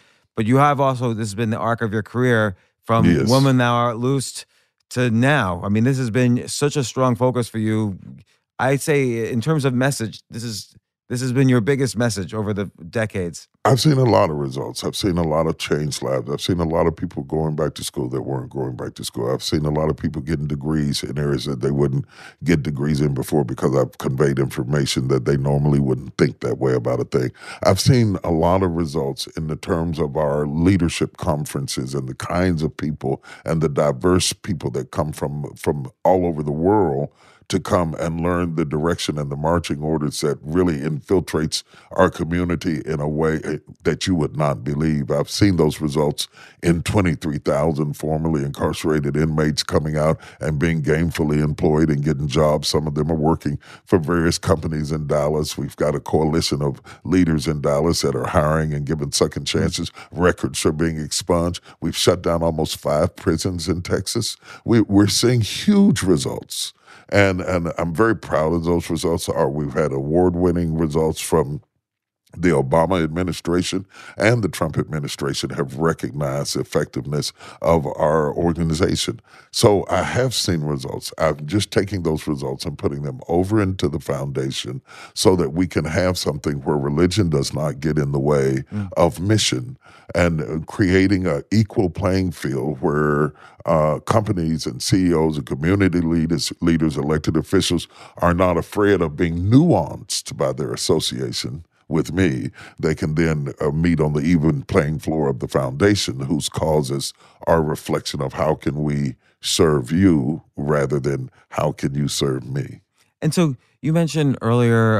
you have also, this has been the arc of your career from Yes. Women Thou Art Loosed to now. I mean, this has been such a strong focus for you. I'd say in terms of message, this has been your biggest message over the decades. I've seen a lot of results. I've seen a lot of change labs. I've seen a lot of people going back to school that weren't going back to school. I've seen a lot of people getting degrees in areas that they wouldn't get degrees in before because I've conveyed information that they normally wouldn't think that way about a thing. I've seen a lot of results in the terms of our leadership conferences and the kinds of people and the diverse people that come from all over the world to come and learn the direction and the marching orders that really infiltrates our community in a way that you would not believe. I've seen those results in 23,000 formerly incarcerated inmates coming out and being gainfully employed and getting jobs. Some of them are working for various companies in Dallas. We've got a coalition of leaders in Dallas that are hiring and giving second chances. Records are being expunged. We've shut down almost 5 prisons in Texas. We're seeing huge results. And I'm very proud of those results. We've had award-winning results from the Obama administration and the Trump administration have recognized the effectiveness of our organization. So I have seen results. I'm just taking those results and putting them over into the foundation so that we can have something where religion does not get in the way of mission, and creating an equal playing field where companies and CEOs and community leaders, elected officials are not afraid of being nuanced by their association with me. They can then meet on the even playing floor of the foundation, whose causes are a reflection of how can we serve you rather than how can you serve me. And so you mentioned earlier,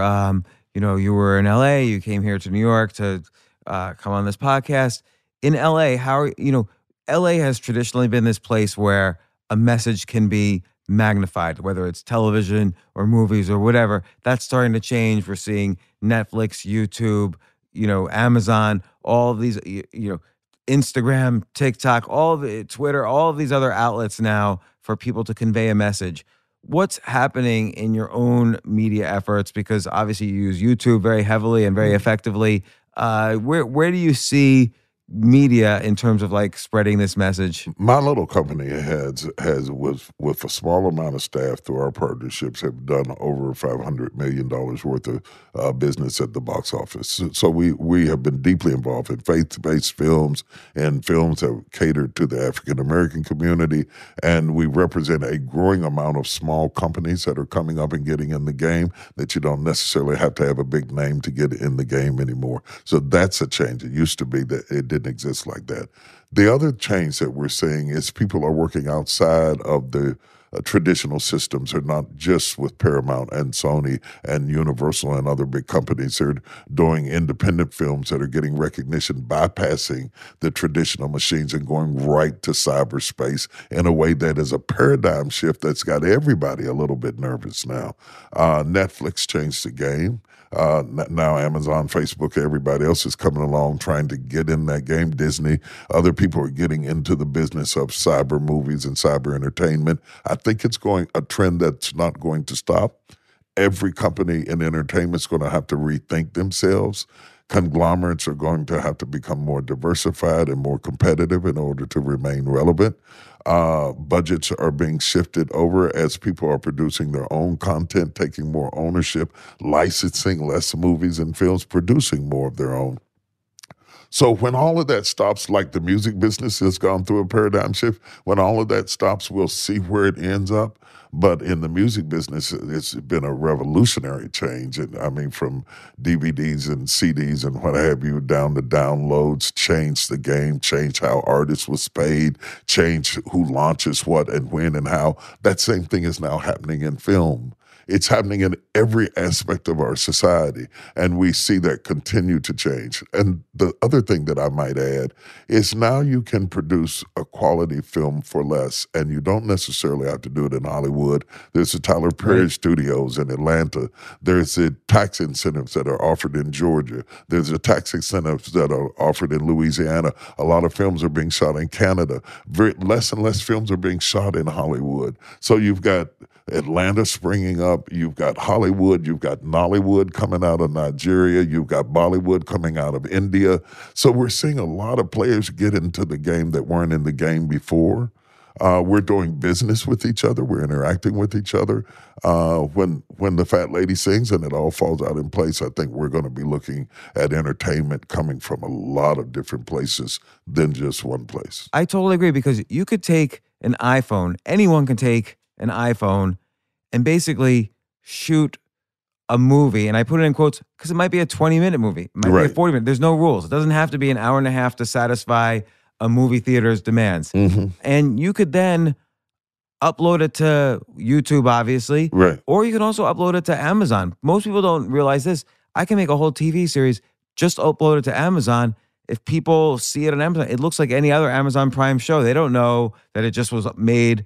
you were in LA, you came here to New York to come on this podcast. In LA, LA has traditionally been this place where a message can be magnified, whether it's television or movies or whatever. That's starting to change. We're seeing Netflix, YouTube, Amazon, all of these, Instagram, TikTok, Twitter, all of these other outlets now for people to convey a message. What's happening in your own media efforts? Because obviously you use YouTube very heavily and very effectively. Where do you see media in terms of like spreading this message? My little company has with a small amount of staff through our partnerships have done over $500 million worth of business at the box office. So we have been deeply involved in faith-based films and films that cater to the African American community, and we represent a growing amount of small companies that are coming up and getting in the game that you don't necessarily have to have a big name to get in the game anymore. So that's a change. It used to be that it didn't exist like that. The other change that we're seeing is people are working outside of the traditional systems. Are not just with Paramount and Sony and Universal and other big companies. They're doing independent films that are getting recognition, bypassing the traditional machines and going right to cyberspace in a way that is a paradigm shift that's got everybody a little bit nervous now. Netflix changed the game. Now Amazon, Facebook, everybody else is coming along trying to get in that game. Disney, other people are getting into the business of cyber movies and cyber entertainment. I think it's a trend that's not going to stop. Every company in entertainment is going to have to rethink themselves. conglomerates are going to have to become more diversified and more competitive in order to remain relevant. Budgets are being shifted over as people are producing their own content, taking more ownership, licensing less movies and films, producing more of their own. So when all of that stops, like the music business has gone through a paradigm shift, when all of that stops, we'll see where it ends up. But in the music business, it's been a revolutionary change. And I mean, from DVDs and CDs and what have you, down to downloads, changed the game, changed how artists was paid, changed who launches what and when and how. That same thing is now happening in film. It's happening in every aspect of our society, and we see that continue to change. And the other thing that I might add is now you can produce a quality film for less, and you don't necessarily have to do it in Hollywood. There's the Tyler Perry Studios in Atlanta. There's the tax incentives that are offered in Georgia. There's the tax incentives that are offered in Louisiana. A lot of films are being shot in Canada. Less and less films are being shot in Hollywood. So you've got Atlanta springing up, you've got Hollywood, you've got Nollywood coming out of Nigeria, you've got Bollywood coming out of India. So we're seeing a lot of players get into the game that weren't in the game before. We're doing business with each other. We're interacting with each other. When the fat lady sings and it all falls out in place, I think we're going to be looking at entertainment coming from a lot of different places than just one place. I totally agree, because you could take an iPhone, anyone can take an iPhone and basically shoot a movie, and I put it in quotes because it might be a 20-minute movie, it might be a 40-minute. There's no rules. It doesn't have to be an hour and a half to satisfy a movie theater's demands. Mm-hmm. And you could then upload it to YouTube, obviously, or you can also upload it to Amazon. Most people don't realize this. I can make a whole TV series, just upload it to Amazon. If people see it on Amazon, it looks like any other Amazon Prime show. They don't know that it just was made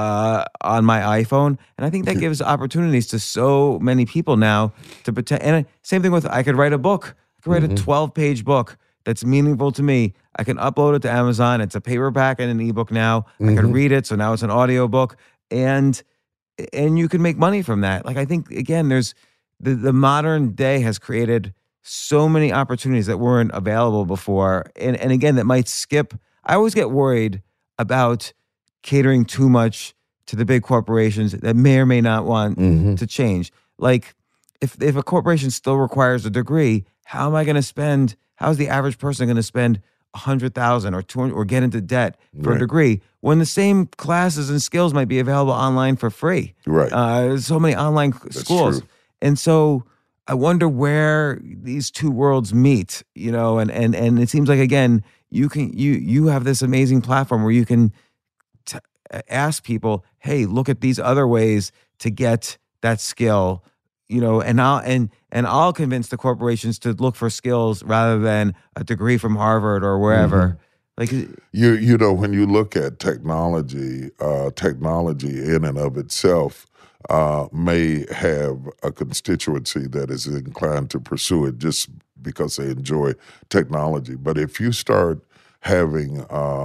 on my iPhone. And I think that gives opportunities to so many people now to pretend. And same thing with, I could write a book. I could write a 12-page book that's meaningful to me. I can upload it to Amazon. It's a paperback and an ebook now. I can read it, so now it's an audio book. And you can make money from that. Like, I think, again, there's the modern day has created so many opportunities that weren't available before. And again, that might skip. I always get worried about catering too much to the big corporations that may or may not want to change. Like, if a corporation still requires a degree, how is the average person going to spend $100,000 or $200 or get into debt for a degree when the same classes and skills might be available online for free? There's so many online schools. True. And so I wonder where these two worlds meet, and it seems like, again, you have this amazing platform where you can ask people, hey, look at these other ways to get that skill, and I'll convince the corporations to look for skills rather than a degree from Harvard or wherever. Like, when you look at technology in and of itself may have a constituency that is inclined to pursue it just because they enjoy technology. But if you start having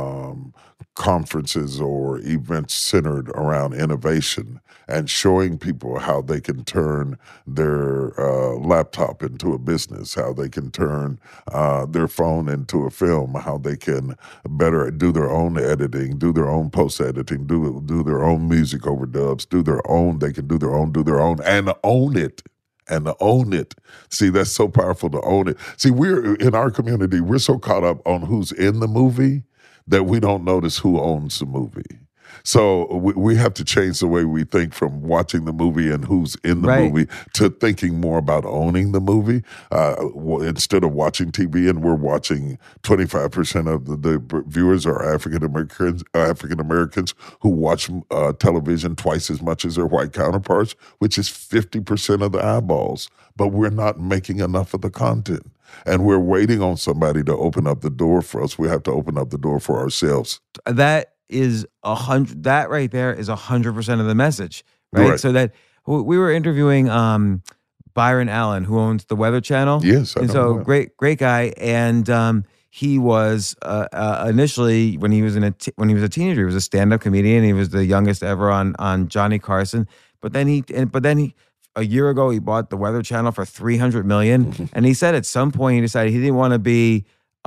conferences or events centered around innovation and showing people how they can turn their laptop into a business, how they can turn their phone into a film, how they can better do their own editing, do their own post-editing, do their own music overdubs, they can do their own, and own it. And to own it. See, that's so powerful, to own it. See, in our community, we're so caught up on who's in the movie that we don't notice who owns the movie. So we have to change the way we think from watching the movie and who's in the movie to thinking more about owning the movie. Instead of watching TV and we're watching 25% of the viewers are African Americans who watch television twice as much as their white counterparts, which is 50% of the eyeballs. But we're not making enough of the content. And we're waiting on somebody to open up the door for us. We have to open up the door for ourselves. That right there is 100% of the message, right? So that we were interviewing Byron Allen, who owns the Weather Channel. Yes, I know. Great guy, and he was initially when he was a teenager, he was a stand-up comedian. He was the youngest ever on Johnny Carson, but then he a year ago, he bought the Weather Channel for $300 million. And he said at some point he decided he didn't want to be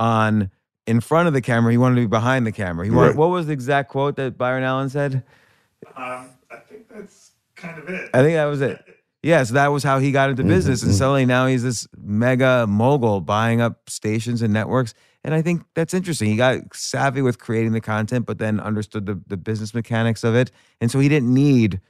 in front of the camera. He wanted to be behind the camera. What was the exact quote that Byron Allen said? I think that's kind of it. I think that was it. Yeah, so that was how he got into business. And suddenly now he's this mega mogul buying up stations and networks. And I think that's interesting. He got savvy with creating the content, but then understood the business mechanics of it. And so he didn't need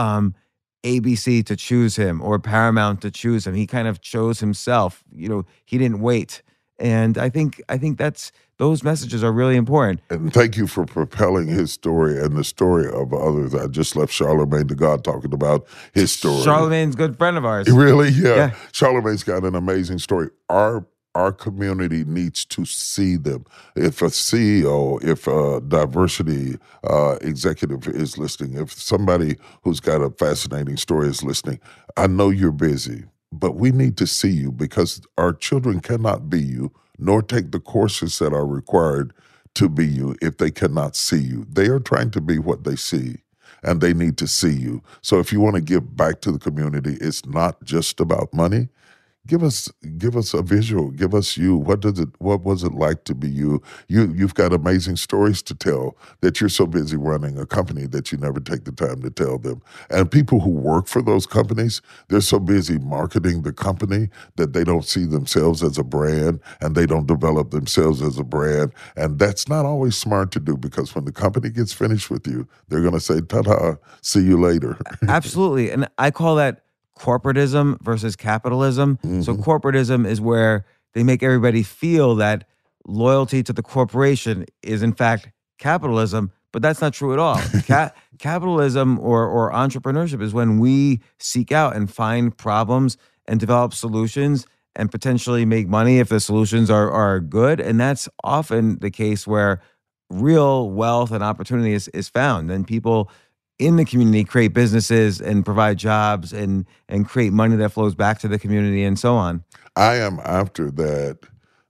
ABC to choose him or Paramount to choose him. He kind of chose himself. You know, he didn't wait. And I think those messages are really important. And thank you for propelling his story and the story of others. I just left Charlemagne the God talking about his story. Charlemagne's a good friend of ours. Really? Yeah. Charlemagne's got an amazing story. Our community needs to see them. If a CEO, if a diversity executive is listening, if somebody who's got a fascinating story is listening, I know you're busy, but we need to see you because our children cannot be you, nor take the courses that are required to be you if they cannot see you. They are trying to be what they see, and they need to see you. So if you want to give back to the community, it's not just about money. Give us a visual. Give us you. What was it like to be you? You've got amazing stories to tell that you're so busy running a company that you never take the time to tell them. And people who work for those companies, they're so busy marketing the company that they don't see themselves as a brand and they don't develop themselves as a brand. And that's not always smart to do because when the company gets finished with you, they're going to say, ta-da, see you later. Absolutely. And I call that corporatism versus capitalism. So corporatism is where they make everybody feel that loyalty to the corporation is in fact capitalism, but that's not true at all. Capitalism or entrepreneurship is when we seek out and find problems and develop solutions and potentially make money if the solutions are good. And that's often the case where real wealth and opportunity is found. And people in the community create businesses and provide jobs and create money that flows back to the community and so on. I am after that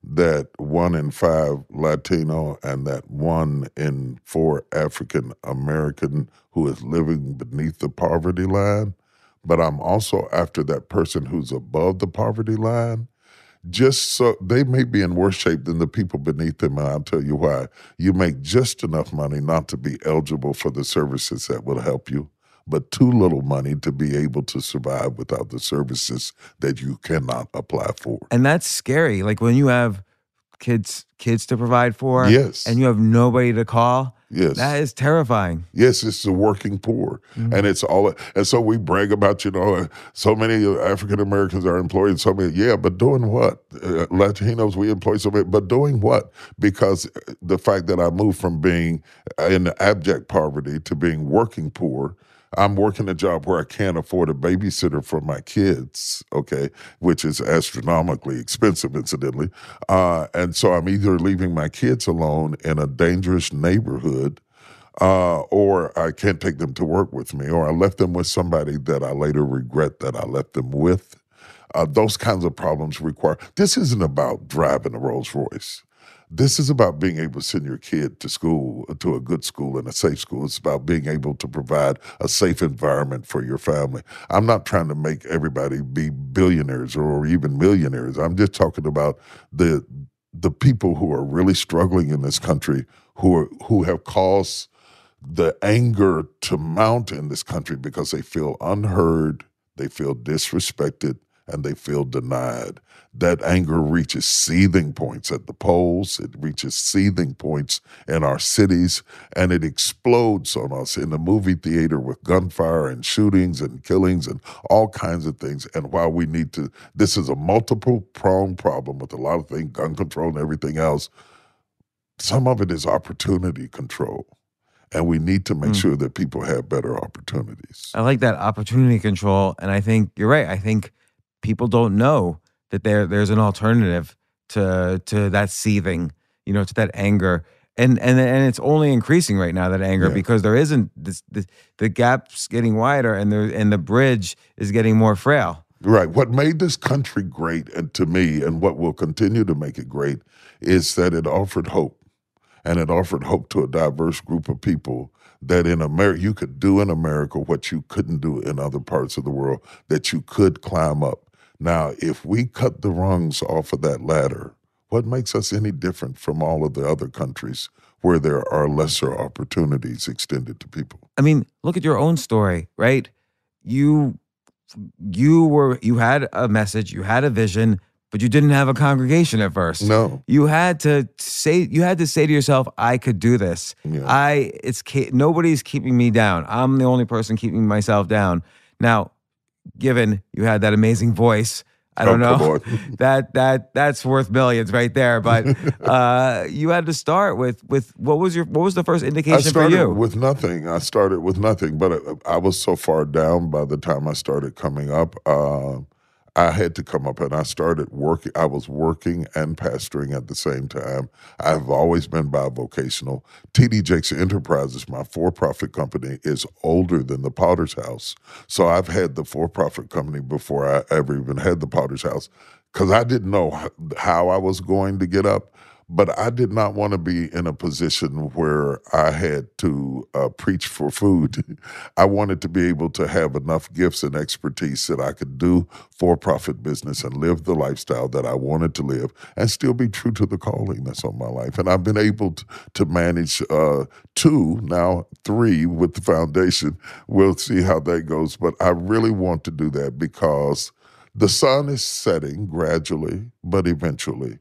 1 in 5 Latino and that 1 in 4 African American who is living beneath the poverty line. But I'm also after that person who's above the poverty line. Just so they may be in worse shape than the people beneath them, and I'll tell you why. You make just enough money not to be eligible for the services that will help you, but too little money to be able to survive without the services that you cannot apply for. And that's scary. Like when you have kids to provide for, yes, and you have nobody to call. Yes. That is terrifying. Yes, it's the working poor. And it's all, and so we brag about, so many African Americans are employed, so many, but doing what? Latinos, we employ so many, but doing what? Because the fact that I moved from being in abject poverty to being working poor, I'm working a job where I can't afford a babysitter for my kids, okay, which is astronomically expensive, incidentally. And so I'm either leaving my kids alone in a dangerous neighborhood or I can't take them to work with me, or I left them with somebody that I later regret that I left them with. Those kinds of problems require, this isn't about driving a Rolls Royce. This is about being able to send your kid to school, to a good school and a safe school. It's about being able to provide a safe environment for your family. I'm not trying to make everybody be billionaires or even millionaires. I'm just talking about the people who are really struggling in this country, who have caused the anger to mount in this country because they feel unheard, they feel disrespected, and they feel denied. That anger reaches seething points at the polls. It reaches seething points in our cities, and it explodes on us in the movie theater with gunfire and shootings and killings and all kinds of things. And while we need to, this is a multiple-pronged problem with a lot of things, gun control and everything else. Some of it is opportunity control. And we need to make sure that people have better opportunities. I like that opportunity control. And I think you're right. I think people don't know that there's an alternative to that seething, to that anger. And it's only increasing right now, that anger, because there isn't the gap's getting wider and the bridge is getting more frail. Right. What made this country great, and to me, and what will continue to make it great, is that it offered hope. and it offered hope to a diverse group of people that in America, you could do in America what you couldn't do in other parts of the world, that you could climb up. Now, if we cut the rungs off of that ladder, what makes us any different from all of the other countries where there are lesser opportunities extended to people? I mean, look at your own story, right? You had a message, you had a vision, but you didn't have a congregation at first. No. You had to say to yourself, I could do this. Yeah. Nobody's keeping me down. I'm the only person keeping myself down. Now, given you had that amazing voice, I don't know, that's worth millions right there. But you had to start with what was the first indication for you? I started with nothing, but I was so far down by the time I started coming up. I had to come up, and I started working. I was working and pastoring at the same time. I've always been bivocational. T.D. Jakes Enterprises, my for-profit company, is older than the Potter's House. So I've had the for-profit company before I ever even had the Potter's House, because I didn't know how I was going to get up. But I did not want to be in a position where I had to preach for food. I wanted to be able to have enough gifts and expertise that I could do for-profit business and live the lifestyle that I wanted to live and still be true to the calling that's on my life. And I've been able to manage 2, now 3 with the foundation. We'll see how that goes. But I really want to do that because the sun is setting gradually, but eventually.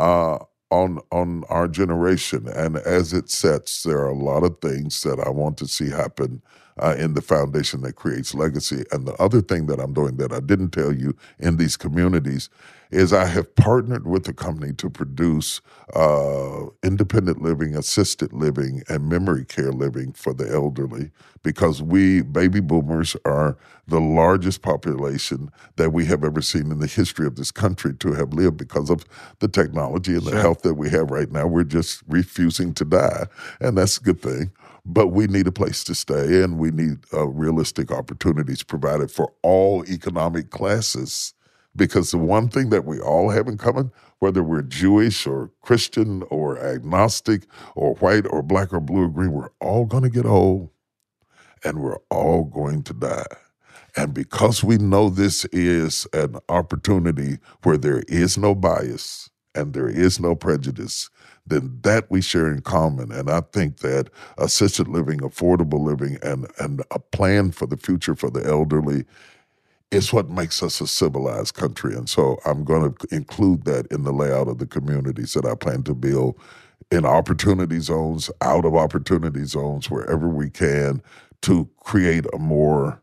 On our generation. And as it sets, there are a lot of things that I want to see happen in the foundation that creates legacy. And the other thing that I'm doing that I didn't tell you in these communities is I have partnered with a company to produce independent living, assisted living, and memory care living for the elderly, because we, baby boomers, are the largest population that we have ever seen in the history of this country to have lived because of the technology and the health that we have right now. We're just refusing to die, and that's a good thing. But we need a place to stay, and we need realistic opportunities provided for all economic classes. Because the one thing that we all have in common, whether we're Jewish or Christian or agnostic or white or black or blue or green, we're all going to get old and we're all going to die. And because we know this is an opportunity where there is no bias and there is no prejudice, then that we share in common. And I think that assisted living, affordable living, and a plan for the future for the elderly is what makes us a civilized country. And so I'm going to include that in the layout of the communities that I plan to build in opportunity zones, out of opportunity zones, wherever we can, to create a more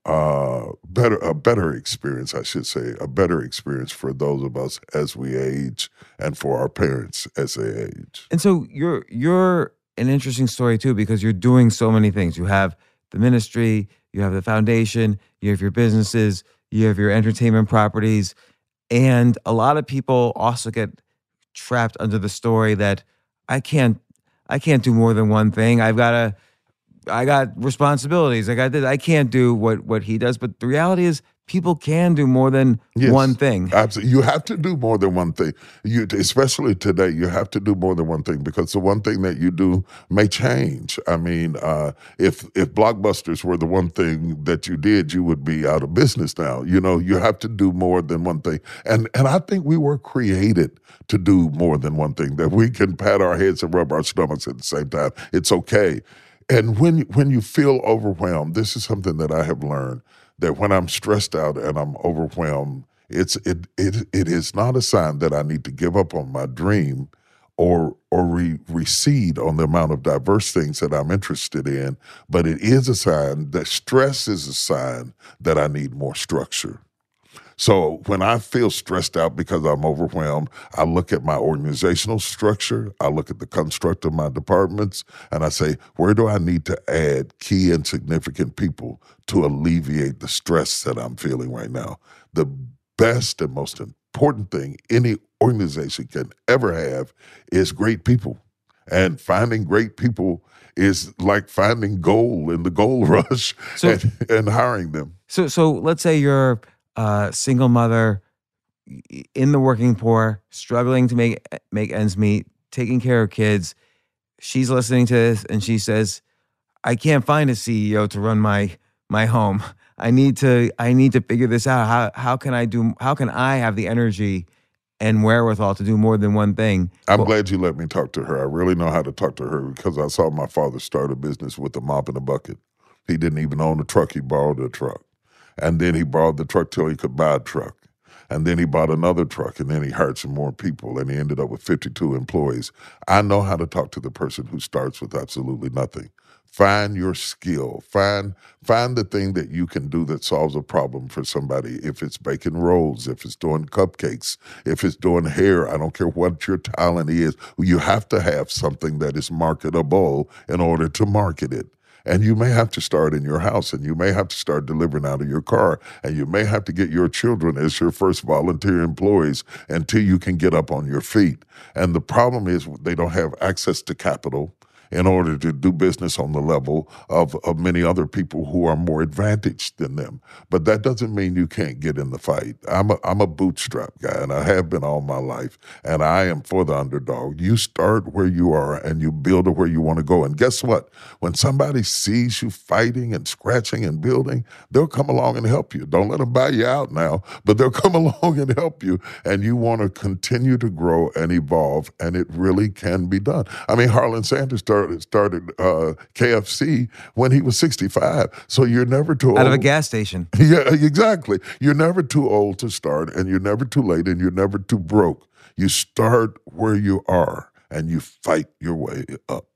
better experience, I should say, a better experience for those of us as we age and for our parents as they age. And so you're an interesting story too, because you're doing so many things. You have the ministry, you have the foundation, you have your businesses, you have your entertainment properties, and a lot of people also get trapped under the story that I can't do more than one thing. I got responsibilities. I got this. I can't do what he does. But the reality is, people can do more than one thing. Absolutely. You have to do more than one thing. Especially today, you have to do more than one thing, because the one thing that you do may change. I mean, if Blockbusters were the one thing that you did, you would be out of business now. You know, you have to do more than one thing. And I think we were created to do more than one thing, that we can pat our heads and rub our stomachs at the same time. It's okay. And when you feel overwhelmed, this is something that I have learned, that when I'm stressed out and I'm overwhelmed, it is not a sign that I need to give up on my dream or recede on the amount of diverse things that I'm interested in, but it is a sign that stress is a sign that I need more structure. So when I feel stressed out because I'm overwhelmed, I look at my organizational structure, I look at the construct of my departments, and I say, where do I need to add key and significant people to alleviate the stress that I'm feeling right now? The best and most important thing any organization can ever have is great people. And finding great people is like finding gold in the gold rush and hiring them. So let's say you're single mother in the working poor, struggling to make ends meet, taking care of kids. she's listening to this and she says, I can't find a CEO to run my home. I need to figure this out. How can I have the energy and wherewithal to do more than one thing? I'm glad you let me talk to her. I really know how to talk to her because I saw my father start a business with a mop and a bucket. He didn't even own a truck. He borrowed a truck. And then he borrowed the truck till he could buy a truck. And then he bought another truck, and then he hired some more people, and he ended up with 52 employees. I know how to talk to the person who starts with absolutely nothing. Find your skill. Find the thing that you can do that solves a problem for somebody. If it's baking rolls, if it's doing cupcakes, if it's doing hair, I don't care what your talent is. You have to have something that is marketable in order to market it. And you may have to start in your house, and you may have to start delivering out of your car, and you may have to get your children as your first volunteer employees until you can get up on your feet. And the problem is they don't have access to capital in order to do business on the level of many other people who are more advantaged than them. But that doesn't mean you can't get in the fight. I'm a bootstrap guy, and I have been all my life, and I am for the underdog. You start where you are, and you build to where you want to go. And guess what? When somebody sees you fighting and scratching and building, they'll come along and help you. Don't let them buy you out now, but they'll come along and help you, and you want to continue to grow and evolve, and it really can be done. I mean, Harlan Sanders started KFC when he was 65. So you're never too old. Out of a gas station. Yeah, exactly. You're never too old to start, and you're never too late, and you're never too broke. You start where you are, and you fight your way up.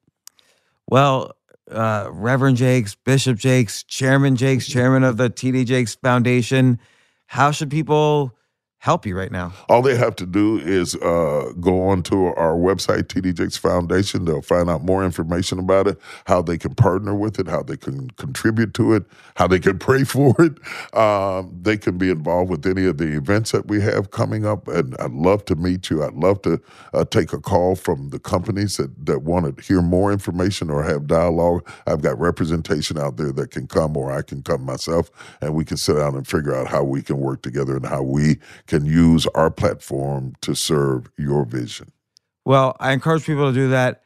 Well, Reverend Jakes, Bishop Jakes, Chairman of the TD Jakes Foundation, how should people help you right now? All they have to do is go on to our website, TD Jakes Foundation. They'll find out more information about it, how they can partner with it, how they can contribute to it, how they can pray for it. They can be involved with any of the events that we have coming up, and I'd love to meet you. I'd love to take a call from the companies that want to hear more information or have dialogue. I've got representation out there that can come, or I can come myself, and we can sit down and figure out how we can work together and how we can use our platform to serve your vision. Well, I encourage people to do that.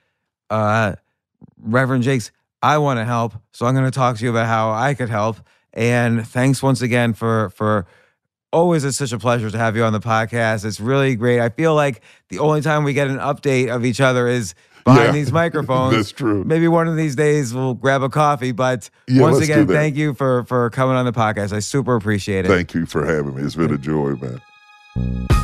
Reverend Jakes, I want to help, so I'm going to talk to you about how I could help. And thanks once again for always, it's such a pleasure to have you on the podcast. It's really great. I feel like the only time we get an update of each other is behind these microphones. That's true. Maybe one of these days we'll grab a coffee. But once again, thank you for coming on the podcast. I super appreciate it. Thank you for having me. It's been a joy, man.